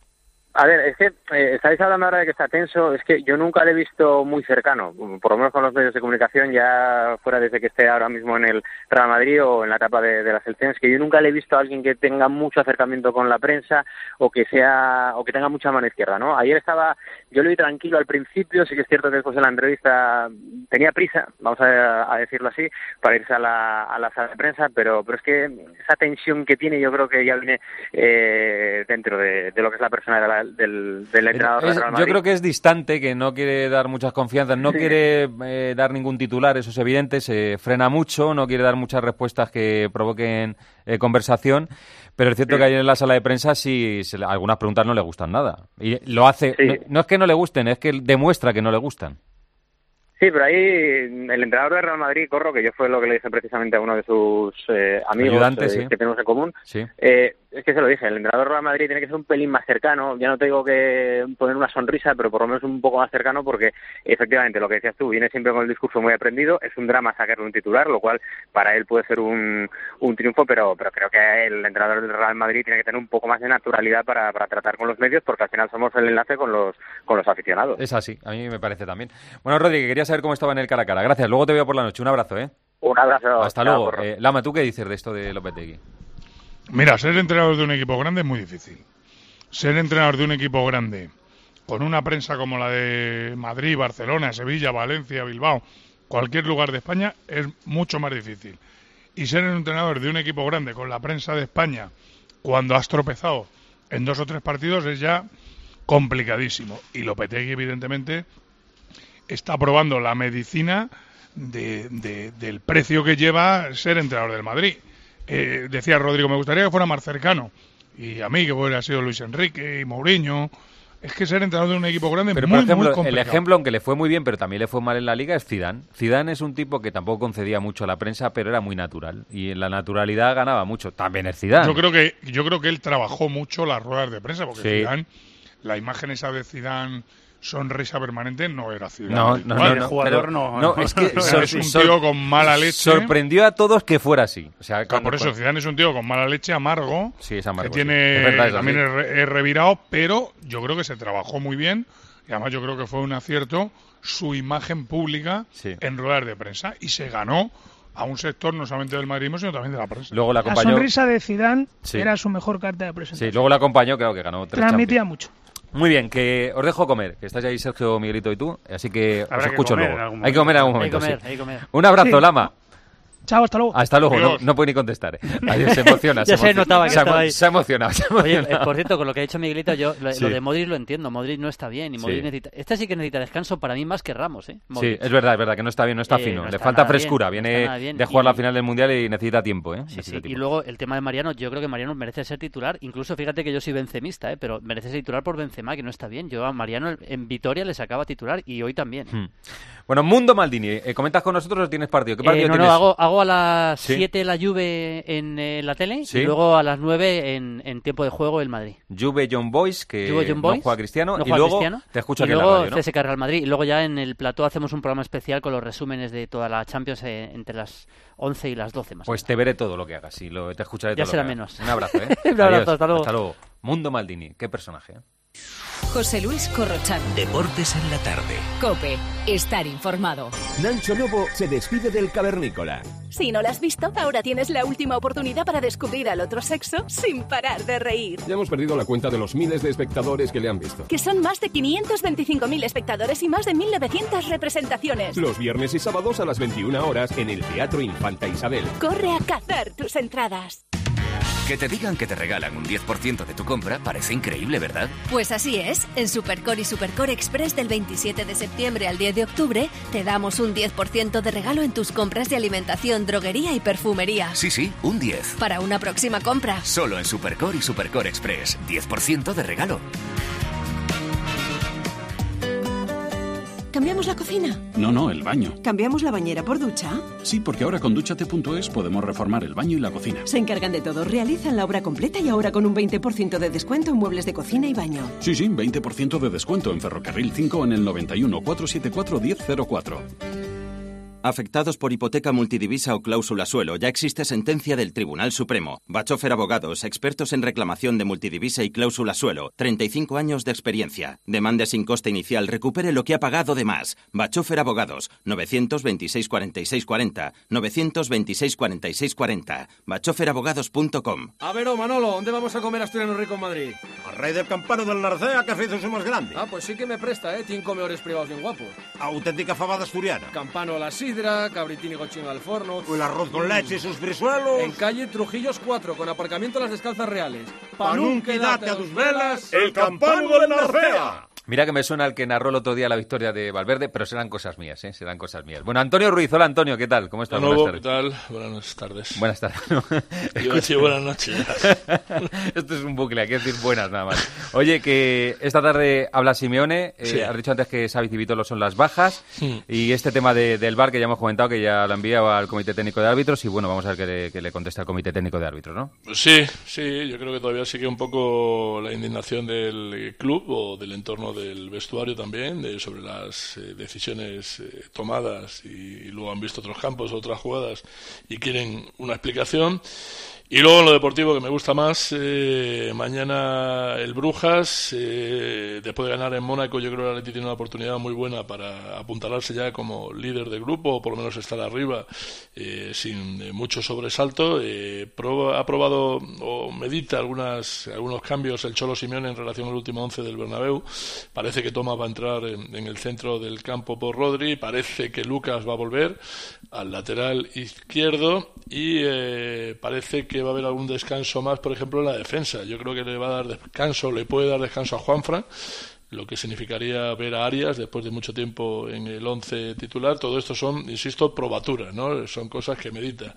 Speaker 17: A ver, es que eh, estáis hablando ahora de que está tenso, es que yo nunca le he visto muy cercano, por lo menos con los medios de comunicación, ya fuera desde que esté ahora mismo en el Real Madrid o en la etapa de, de la selección, es que yo nunca le he visto a alguien que tenga mucho acercamiento con la prensa o que sea o que tenga mucha mano izquierda, ¿no? Ayer estaba, yo lo vi tranquilo al principio, sí que es cierto que después de la entrevista tenía prisa, vamos a, a decirlo así, para irse a la, a la sala de prensa, pero, pero es que esa tensión que tiene yo creo que ya viene eh, dentro de, de lo que es la persona de la Del, del entrenador
Speaker 4: es,
Speaker 17: de Real Madrid.
Speaker 4: Yo creo que es distante, que no quiere dar muchas confianzas, no sí. quiere eh, dar ningún titular, eso es evidente, se frena mucho, no quiere dar muchas respuestas que provoquen eh, conversación, pero es cierto sí. que ayer en la sala de prensa sí, se, algunas preguntas no le gustan nada. Y lo hace, sí. no, no es que no le gusten, es que demuestra que no le gustan.
Speaker 17: Sí, pero ahí el entrenador de Real Madrid, Corro, que yo fue lo que le dije precisamente a uno de sus eh, amigos
Speaker 4: Ayudantes,
Speaker 17: eh,
Speaker 4: sí.
Speaker 17: que tenemos en común,
Speaker 4: sí.
Speaker 17: eh, es que se lo dije, el entrenador de Real Madrid tiene que ser un pelín más cercano, ya no te digo que poner una sonrisa, pero por lo menos un poco más cercano, porque efectivamente lo que decías tú, viene siempre con el discurso muy aprendido, es un drama sacarle un titular, lo cual para él puede ser un, un triunfo, pero, pero creo que el entrenador del Real Madrid tiene que tener un poco más de naturalidad para, para tratar con los medios, porque al final somos el enlace con los, con los aficionados.
Speaker 4: Es así, a mí me parece también. Bueno, Rodri, quería saber cómo estaba en el cara a cara. Gracias, luego te veo por la noche. Un abrazo, ¿eh?
Speaker 17: Un abrazo.
Speaker 4: Hasta luego. Eh, Lama, ¿tú qué dices de esto de Lopetegui?
Speaker 7: Mira, ser entrenador de un equipo grande es muy difícil. Ser entrenador de un equipo grande con una prensa como la de Madrid, Barcelona, Sevilla, Valencia, Bilbao, cualquier lugar de España, es mucho más difícil. Y ser un entrenador de un equipo grande con la prensa de España, cuando has tropezado en dos o tres partidos, es ya complicadísimo. Y Lopetegui, evidentemente, está probando la medicina de, de, del precio que lleva ser entrenador del Madrid. Eh, decía Rodrigo, me gustaría que fuera más cercano. Y a mí, que hubiera sido Luis Enrique y Mourinho. Es que ser entrenador de un equipo grande
Speaker 4: pero,
Speaker 7: es muy,
Speaker 4: por ejemplo,
Speaker 7: muy complicado.
Speaker 4: El ejemplo, aunque le fue muy bien, pero también le fue mal en la Liga, es Zidane. Zidane es un tipo que tampoco concedía mucho a la prensa, pero era muy natural. Y en la naturalidad ganaba mucho. También es Zidane.
Speaker 7: Yo creo que, yo creo que él trabajó mucho las ruedas de prensa, porque
Speaker 4: sí.
Speaker 7: Zidane, la imagen esa de Zidane... sonrisa permanente no era Zidane.
Speaker 4: No, no, no, no,
Speaker 22: jugador
Speaker 4: pero,
Speaker 22: no,
Speaker 4: no, es que
Speaker 7: sor, es un tío con mala leche.
Speaker 4: Sorprendió a todos que fuera así. O sea,
Speaker 7: claro, por eso Zidane es un tío con mala leche, amargo.
Speaker 4: Sí, es amargo.
Speaker 7: Que tiene,
Speaker 4: sí. es verdad, es
Speaker 7: también
Speaker 4: así.
Speaker 7: es, re, es revirado, pero yo creo que se trabajó muy bien y además yo creo que fue un acierto su imagen pública sí. en ruedas de prensa y se ganó a un sector no solamente del madridismo sino también de la prensa.
Speaker 4: Luego la, acompañó...
Speaker 12: la sonrisa de Zidane
Speaker 4: sí.
Speaker 12: era su mejor carta de presentación.
Speaker 4: Sí, luego la acompañó, claro que ganó tres
Speaker 12: Transmitía
Speaker 4: Champions.
Speaker 12: mucho.
Speaker 4: Muy bien, que os dejo comer, que estáis ahí Sergio, Miguelito y tú, así que
Speaker 22: Habrá
Speaker 4: os escucho
Speaker 22: que
Speaker 4: luego. Hay que comer en algún momento,
Speaker 22: hay que comer,
Speaker 4: sí.
Speaker 22: hay que comer.
Speaker 4: Un abrazo,
Speaker 12: sí.
Speaker 4: Lama.
Speaker 12: Chao, hasta luego.
Speaker 4: Hasta luego, no, no puede ni contestar. ¿eh? Adiós, se emociona.
Speaker 24: ya
Speaker 4: se,
Speaker 24: se notaba que
Speaker 4: se,
Speaker 24: estaba ahí.
Speaker 4: Se ha emocionado. Se ha emocionado.
Speaker 24: Oye, eh, por cierto, con lo que ha dicho Miguelito, yo lo,
Speaker 4: sí.
Speaker 24: lo de Modric lo entiendo. Modric no está bien y Modric
Speaker 4: sí.
Speaker 24: necesita... Este sí que necesita descanso para mí más que Ramos, ¿eh? Modric.
Speaker 4: Sí, es verdad, es verdad que no está bien, no está
Speaker 24: eh,
Speaker 4: fino.
Speaker 24: no
Speaker 4: Le
Speaker 24: está
Speaker 4: falta
Speaker 24: nada
Speaker 4: frescura.
Speaker 24: bien,
Speaker 4: Viene
Speaker 24: no bien.
Speaker 4: de jugar
Speaker 24: y...
Speaker 4: la final del Mundial y necesita tiempo, ¿eh?
Speaker 24: Sí,
Speaker 4: necesita
Speaker 24: sí.
Speaker 4: tiempo.
Speaker 24: Y luego el tema de Mariano, yo creo que Mariano merece ser titular. Incluso fíjate que yo soy bencemista, ¿eh? Pero merece ser titular por Benzema, que no está bien. Yo a Mariano en Vitoria le sacaba titular y hoy también.
Speaker 4: Hmm. Bueno, Mundo Maldini, eh, ¿comentas con nosotros o tienes partido? ¿Qué partido
Speaker 24: eh, no,
Speaker 4: tienes?
Speaker 24: no, hago, hago a las
Speaker 4: ¿Sí?
Speaker 24: siete la Juve en eh, la tele
Speaker 4: ¿Sí?
Speaker 24: y luego a las nueve en, en tiempo de juego el Madrid.
Speaker 4: Juve John Boys, que
Speaker 24: Juve John Boys,
Speaker 4: no juega Cristiano,
Speaker 24: no
Speaker 4: y
Speaker 24: juega
Speaker 4: luego
Speaker 24: Cristiano,
Speaker 4: te escucho
Speaker 24: y
Speaker 4: aquí en la
Speaker 24: luego
Speaker 4: radio, ¿no?
Speaker 24: C S K Real Madrid. Y luego ya en el plató hacemos un programa especial con los resúmenes de toda la Champions eh, entre las once y las doce más.
Speaker 4: Pues te veré todo lo que hagas y lo, te escucharé
Speaker 24: ya
Speaker 4: todo
Speaker 24: será
Speaker 4: lo que
Speaker 24: menos.
Speaker 4: hagas. Un abrazo, ¿eh?
Speaker 24: Un abrazo,
Speaker 4: Adiós.
Speaker 24: hasta luego.
Speaker 4: Hasta luego. Mundo Maldini, qué personaje, ¿eh?
Speaker 2: José Luis Corrochano.
Speaker 21: Deportes en la tarde.
Speaker 2: COPE. Estar informado.
Speaker 3: Nacho Novo se despide del cavernícola.
Speaker 6: Si no lo has visto, ahora tienes la última oportunidad para descubrir al otro sexo sin parar de reír.
Speaker 3: Ya hemos perdido la cuenta de los miles de espectadores que le han visto.
Speaker 6: Que son más de quinientos veinticinco mil espectadores y más de mil novecientas representaciones.
Speaker 3: Los viernes y sábados a las veintiuna horas en el Teatro Infanta Isabel.
Speaker 6: Corre a cazar tus entradas.
Speaker 21: Que te digan que te regalan un diez por ciento de tu compra parece increíble, ¿verdad?
Speaker 18: Pues así es. En Supercore y Supercore Express del veintisiete de septiembre al diez de octubre te damos un diez por ciento de regalo en tus compras de alimentación, droguería y perfumería.
Speaker 21: Sí, sí, un diez.
Speaker 18: Para una próxima compra.
Speaker 21: Solo en Supercore y Supercore Express. diez por ciento de regalo.
Speaker 19: ¿Cambiamos la cocina?
Speaker 20: No, no, el baño.
Speaker 19: ¿Cambiamos la bañera por ducha?
Speaker 20: Sí, porque ahora con Dúchate punto es podemos reformar el baño y la cocina.
Speaker 19: Se encargan de todo, realizan la obra completa y ahora con un veinte por ciento de descuento en muebles de cocina y baño.
Speaker 20: Sí, sí, veinte por ciento de descuento en Ferrocarril cinco en el noventa y uno, cuatrocientos setenta y cuatro, diez cero cuatro.
Speaker 25: Afectados por hipoteca multidivisa o cláusula suelo, ya existe sentencia del Tribunal Supremo. Bachofer Abogados, expertos en reclamación de multidivisa y cláusula suelo. treinta y cinco años de experiencia. Demande sin coste inicial, recupere lo que ha pagado de más. Bachofer Abogados, novecientos veintiséis cuarenta y seis cuarenta, novecientos veintiséis cuarenta y seis cuarenta. bachofer abogados punto com.
Speaker 26: A ver, oh, Manolo, ¿dónde vamos a comer asturiano rico en Madrid?
Speaker 27: Al rey del campano del Narcea, que hace más grande.
Speaker 26: Ah, pues sí que me presta, ¿eh? Tiene comedores privados bien guapos.
Speaker 27: Auténtica fabada asturiana.
Speaker 26: Campano a la sidra, cabritini cochino al forno.
Speaker 27: O el arroz con leche y sus frisuelos.
Speaker 26: En calle Trujillos cuatro, con aparcamiento a las Descalzas Reales.
Speaker 27: Pa' nun quedate a tus velas, el campano del Narcea.
Speaker 4: Mira que me suena el que narró el otro día la victoria de Valverde, pero serán cosas mías, ¿eh? Serán cosas mías. Bueno, Antonio Ruiz, hola Antonio, ¿qué tal? ¿Cómo estás?
Speaker 28: De nuevo,
Speaker 4: Buenas tardes.
Speaker 28: ¿qué tal? Buenas tardes.
Speaker 4: Buenas tardes.
Speaker 28: Yo decía buenas noches.
Speaker 4: Esto es un bucle, hay que decir buenas nada más. Oye, que esta tarde habla Simeone, eh,
Speaker 28: Sí.
Speaker 4: has dicho antes que Xavi y Vitolo son las bajas,
Speaker 28: Sí.
Speaker 4: y este tema de, del V A R que ya hemos comentado, que ya lo enviaba al Comité Técnico de Árbitros, y bueno, vamos a ver qué le, qué le contesta el Comité Técnico de Árbitros, ¿no?
Speaker 28: Sí, sí, yo creo que todavía sigue un poco la indignación del club o del entorno del vestuario también, de, sobre las eh, decisiones eh, tomadas y, y luego han visto otros campos, otras jugadas y quieren una explicación. Y luego en lo deportivo, que me gusta más, eh, mañana el Brujas, eh, después de ganar en Mónaco, yo creo que el Atleti tiene una oportunidad muy buena para apuntalarse ya como líder de grupo, o por lo menos estar arriba, eh, sin eh, mucho sobresalto. Eh, proba, ha probado o medita algunas, algunos cambios el Cholo Simeone en relación al último once del Bernabéu. Parece que Thomas va a entrar en, en el centro del campo por Rodri, parece que Lucas va a volver al lateral izquierdo y eh, parece que va a haber algún descanso más, por ejemplo, en la defensa. Yo creo que le va a dar descanso, le puede dar descanso a Juanfran, lo que significaría ver a Arias después de mucho tiempo en el once titular. Todo esto son, insisto, probaturas, ¿no? Son cosas que medita.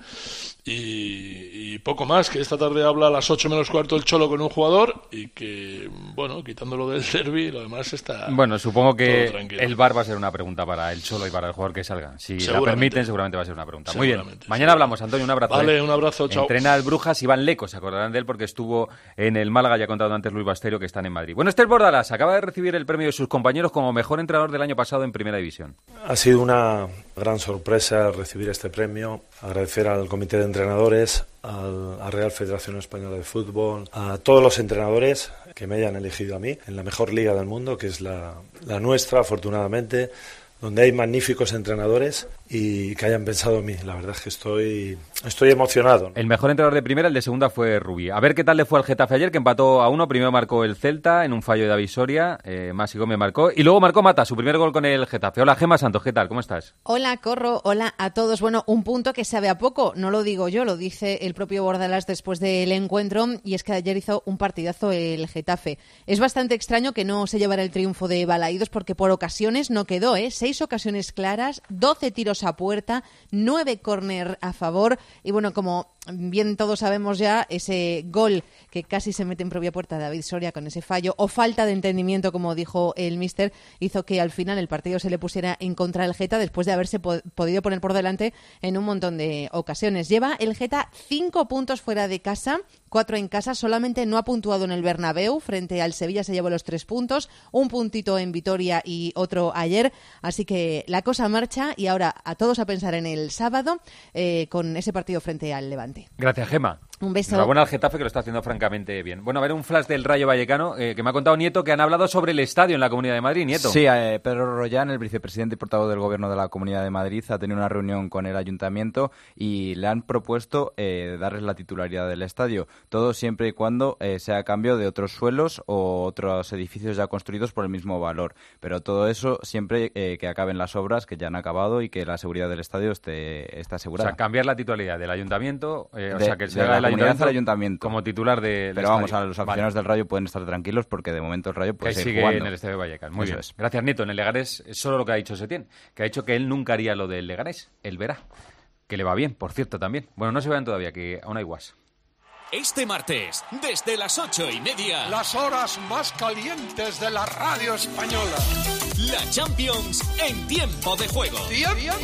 Speaker 28: Y, y poco más, que esta tarde habla a las ocho menos cuarto el Cholo con un jugador y que, bueno, quitándolo del derbi, lo demás está.
Speaker 4: Bueno, supongo que el V A R va a ser una pregunta para el Cholo y para el jugador que salga. Si la permiten, seguramente va a ser una pregunta. Muy bien. Mañana hablamos, Antonio, un abrazo.
Speaker 28: Vale,
Speaker 4: ¿eh?
Speaker 28: Un abrazo, chao.
Speaker 4: Entrena el Brujas, Iván Leco, se acordarán de él porque estuvo en el Málaga, ya ha contado antes Luis Basterio, que están en Madrid. Bueno, Esther Bordalás acaba de recibir el premio de sus compañeros como mejor entrenador del año pasado en Primera División.
Speaker 1: Ha sido una gran sorpresa recibir este premio. Agradecer al comité de entrenadores, al, a Real Federación Española de Fútbol, a todos los entrenadores que me hayan elegido a mí en la mejor liga del mundo, que es la, la nuestra, afortunadamente, donde hay magníficos entrenadores y que hayan pensado en mí. La verdad es que estoy, estoy emocionado, ¿no?
Speaker 4: El mejor entrenador de primera, el de segunda fue Rubí. A ver qué tal le fue al Getafe ayer, que empató a uno. Primero marcó el Celta en un fallo de David Soria, eh, Masi Gómez marcó, y luego marcó Mata, su primer gol con el Getafe. Hola, Gemma Santos, ¿qué tal? ¿Cómo estás?
Speaker 5: Hola, Corro, hola a todos. Bueno, un punto que sabe a poco, no lo digo yo, lo dice el propio Bordalás después del encuentro, y es que ayer hizo un partidazo el Getafe. Es bastante extraño que no se llevara el triunfo de Balaídos, porque por ocasiones no quedó, ¿eh? Seis ocasiones claras, doce tiros a puerta, nueve córner a favor, y bueno, como bien todos sabemos ya, ese gol que casi se mete en propia puerta de David Soria con ese fallo o falta de entendimiento, como dijo el míster, hizo que al final el partido se le pusiera en contra del Geta después de haberse po- podido poner por delante en un montón de ocasiones. Lleva el Geta cinco puntos fuera de casa, cuatro en casa, solamente no ha puntuado en el Bernabéu, frente al Sevilla se llevó los tres puntos, un puntito en Vitoria y otro ayer, así que la cosa marcha y ahora a todos a pensar en el sábado eh, con ese partido frente al Levante.
Speaker 4: Gracias, Gemma.
Speaker 5: Un beso.
Speaker 4: Enhorabuena al Getafe, que lo está haciendo francamente bien. Bueno, a ver, un flash del Rayo Vallecano, eh, que me ha contado Nieto, que han hablado sobre el estadio en la Comunidad de Madrid. Nieto.
Speaker 8: Sí, eh, Pedro Rollán, el vicepresidente y portavoz del Gobierno de la Comunidad de Madrid, ha tenido una reunión con el Ayuntamiento y le han propuesto eh, darles la titularidad del estadio. Todo siempre y cuando eh, sea a cambio de otros suelos o otros edificios ya construidos por el mismo valor. Pero todo eso siempre eh, que acaben las obras, que ya han acabado, y que la seguridad del estadio esté, esté asegurada.
Speaker 4: O sea, cambiar la titularidad del Ayuntamiento, eh,
Speaker 8: de,
Speaker 4: o sea, que se
Speaker 8: de
Speaker 4: haga
Speaker 8: la
Speaker 4: el
Speaker 8: ayuntamiento,
Speaker 4: ayuntamiento como titular de
Speaker 8: Pero vamos, a los aficionados vale. del Rayo pueden estar tranquilos porque de momento el Rayo puede
Speaker 4: que
Speaker 8: seguir
Speaker 4: sigue
Speaker 8: jugando
Speaker 4: en el Estadio Vallecano. Muy
Speaker 8: Eso
Speaker 4: bien.
Speaker 8: Es.
Speaker 4: Gracias, Nieto. En el Leganés es solo lo que ha dicho Setién, que ha dicho que él nunca haría lo del Leganés. Él verá. Que le va bien, por cierto, también. Bueno, no se vean todavía, que aún hay guas.
Speaker 9: Este martes, desde las ocho y media,
Speaker 27: las horas más calientes de la radio española.
Speaker 9: La Champions en tiempo de juego.
Speaker 27: ¡Tiempo de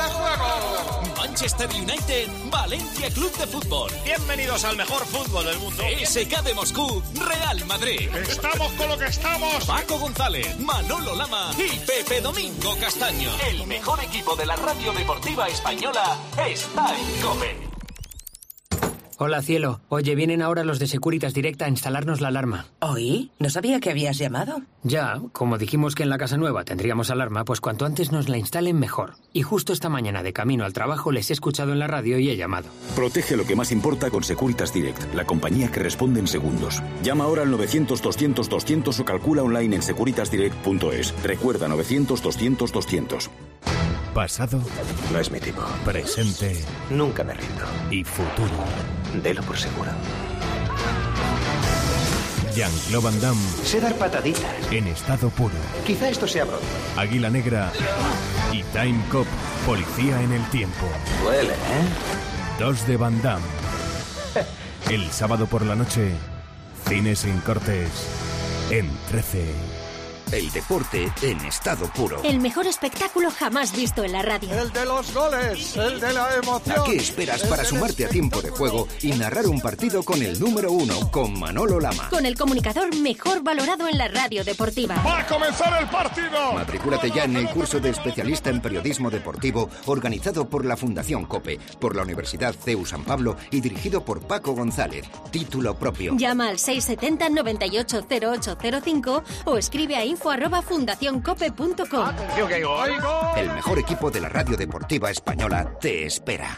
Speaker 27: juego!
Speaker 9: Manchester United, Valencia Club de Fútbol.
Speaker 27: Bienvenidos al mejor fútbol del mundo.
Speaker 9: C S K de Moscú, Real Madrid.
Speaker 27: Estamos con lo que estamos.
Speaker 9: Paco González, Manolo Lama y Pepe Domingo Castaño. El mejor equipo de la radio deportiva española está en COPE.
Speaker 11: Hola, cielo. Oye, vienen ahora los de Securitas Direct a instalarnos la alarma.
Speaker 13: ¿Oí? No sabía que habías llamado.
Speaker 11: Ya, como dijimos que en la casa nueva tendríamos alarma, pues cuanto antes nos la instalen mejor. Y justo esta mañana de camino al trabajo les he escuchado en la radio y he llamado.
Speaker 15: Protege lo que más importa con Securitas Direct, la compañía que responde en segundos. Llama ahora al novecientos doscientos doscientos o calcula online en securitas direct punto es. Recuerda novecientos doscientos doscientos.
Speaker 23: Pasado.
Speaker 15: No es mi tipo.
Speaker 23: Presente.
Speaker 15: Nunca me rindo.
Speaker 23: Y futuro.
Speaker 15: Delo por seguro.
Speaker 23: Jean-Claude Van Damme.
Speaker 15: Sé dar pataditas.
Speaker 23: En estado puro.
Speaker 15: Quizá esto sea pronto.
Speaker 23: Águila Negra. Y Time Cop. Policía en el tiempo.
Speaker 15: Duele, ¿eh?
Speaker 23: Dos de Van Damme. El sábado por la noche. Cine sin cortes. En trece.
Speaker 7: El deporte en estado puro.
Speaker 18: El mejor espectáculo jamás visto en la radio.
Speaker 27: El de los goles, el de la emoción.
Speaker 7: ¿A qué esperas para sumarte a Tiempo de Juego y narrar un partido con el número uno, con Manolo Lama?
Speaker 18: Con el comunicador mejor valorado en la radio deportiva.
Speaker 27: ¡Va a comenzar el partido!
Speaker 7: Matricúlate ya en el curso de especialista en periodismo deportivo organizado por la Fundación COPE, por la Universidad C E U San Pablo y dirigido por Paco González. Título propio.
Speaker 18: Llama al seis setenta noventa y ocho cero ocho cero cinco o escribe a info arroba fundacioncope punto com.
Speaker 27: ¡Atención que hay gol!
Speaker 7: El mejor equipo de la radio deportiva española te espera.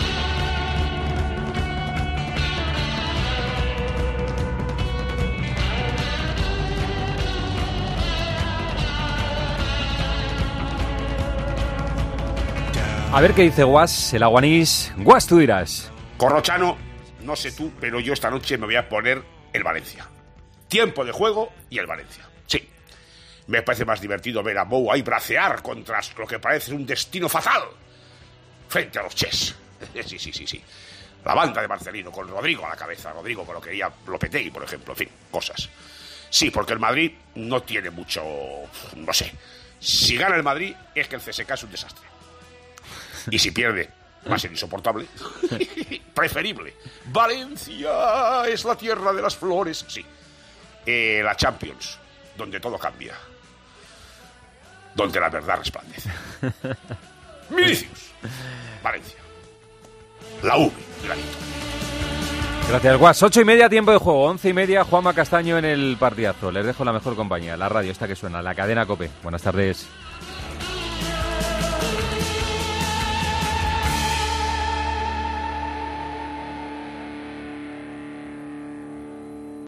Speaker 4: A ver qué dice Guas, el aguanís. Guas, tú dirás.
Speaker 10: Corrochano, no sé tú, pero yo esta noche me voy a poner el Valencia. Tiempo de juego y el Valencia. Sí. Me parece más divertido ver a Bou ahí bracear contra lo que parece un destino fatal frente a los Chess. Sí, sí, sí, sí. La banda de Marcelino con Rodrigo a la cabeza. Rodrigo con lo que quería Lopetegui, por ejemplo. En fin, cosas. Sí, porque el Madrid no tiene mucho... No sé. Si gana el Madrid es que el C S K es un desastre. Y si pierde, va a ser insoportable. Preferible. Valencia es la tierra de las flores. Sí. Eh, la Champions, donde todo cambia. Donde la verdad resplandece. Vinicius. Valencia. La V. Granito.
Speaker 4: Gracias, Guas. Ocho y media, tiempo de juego. Once y media, Juanma Castaño en el partidazo. Les dejo la mejor compañía, la radio esta que suena, la cadena COPE. Buenas tardes.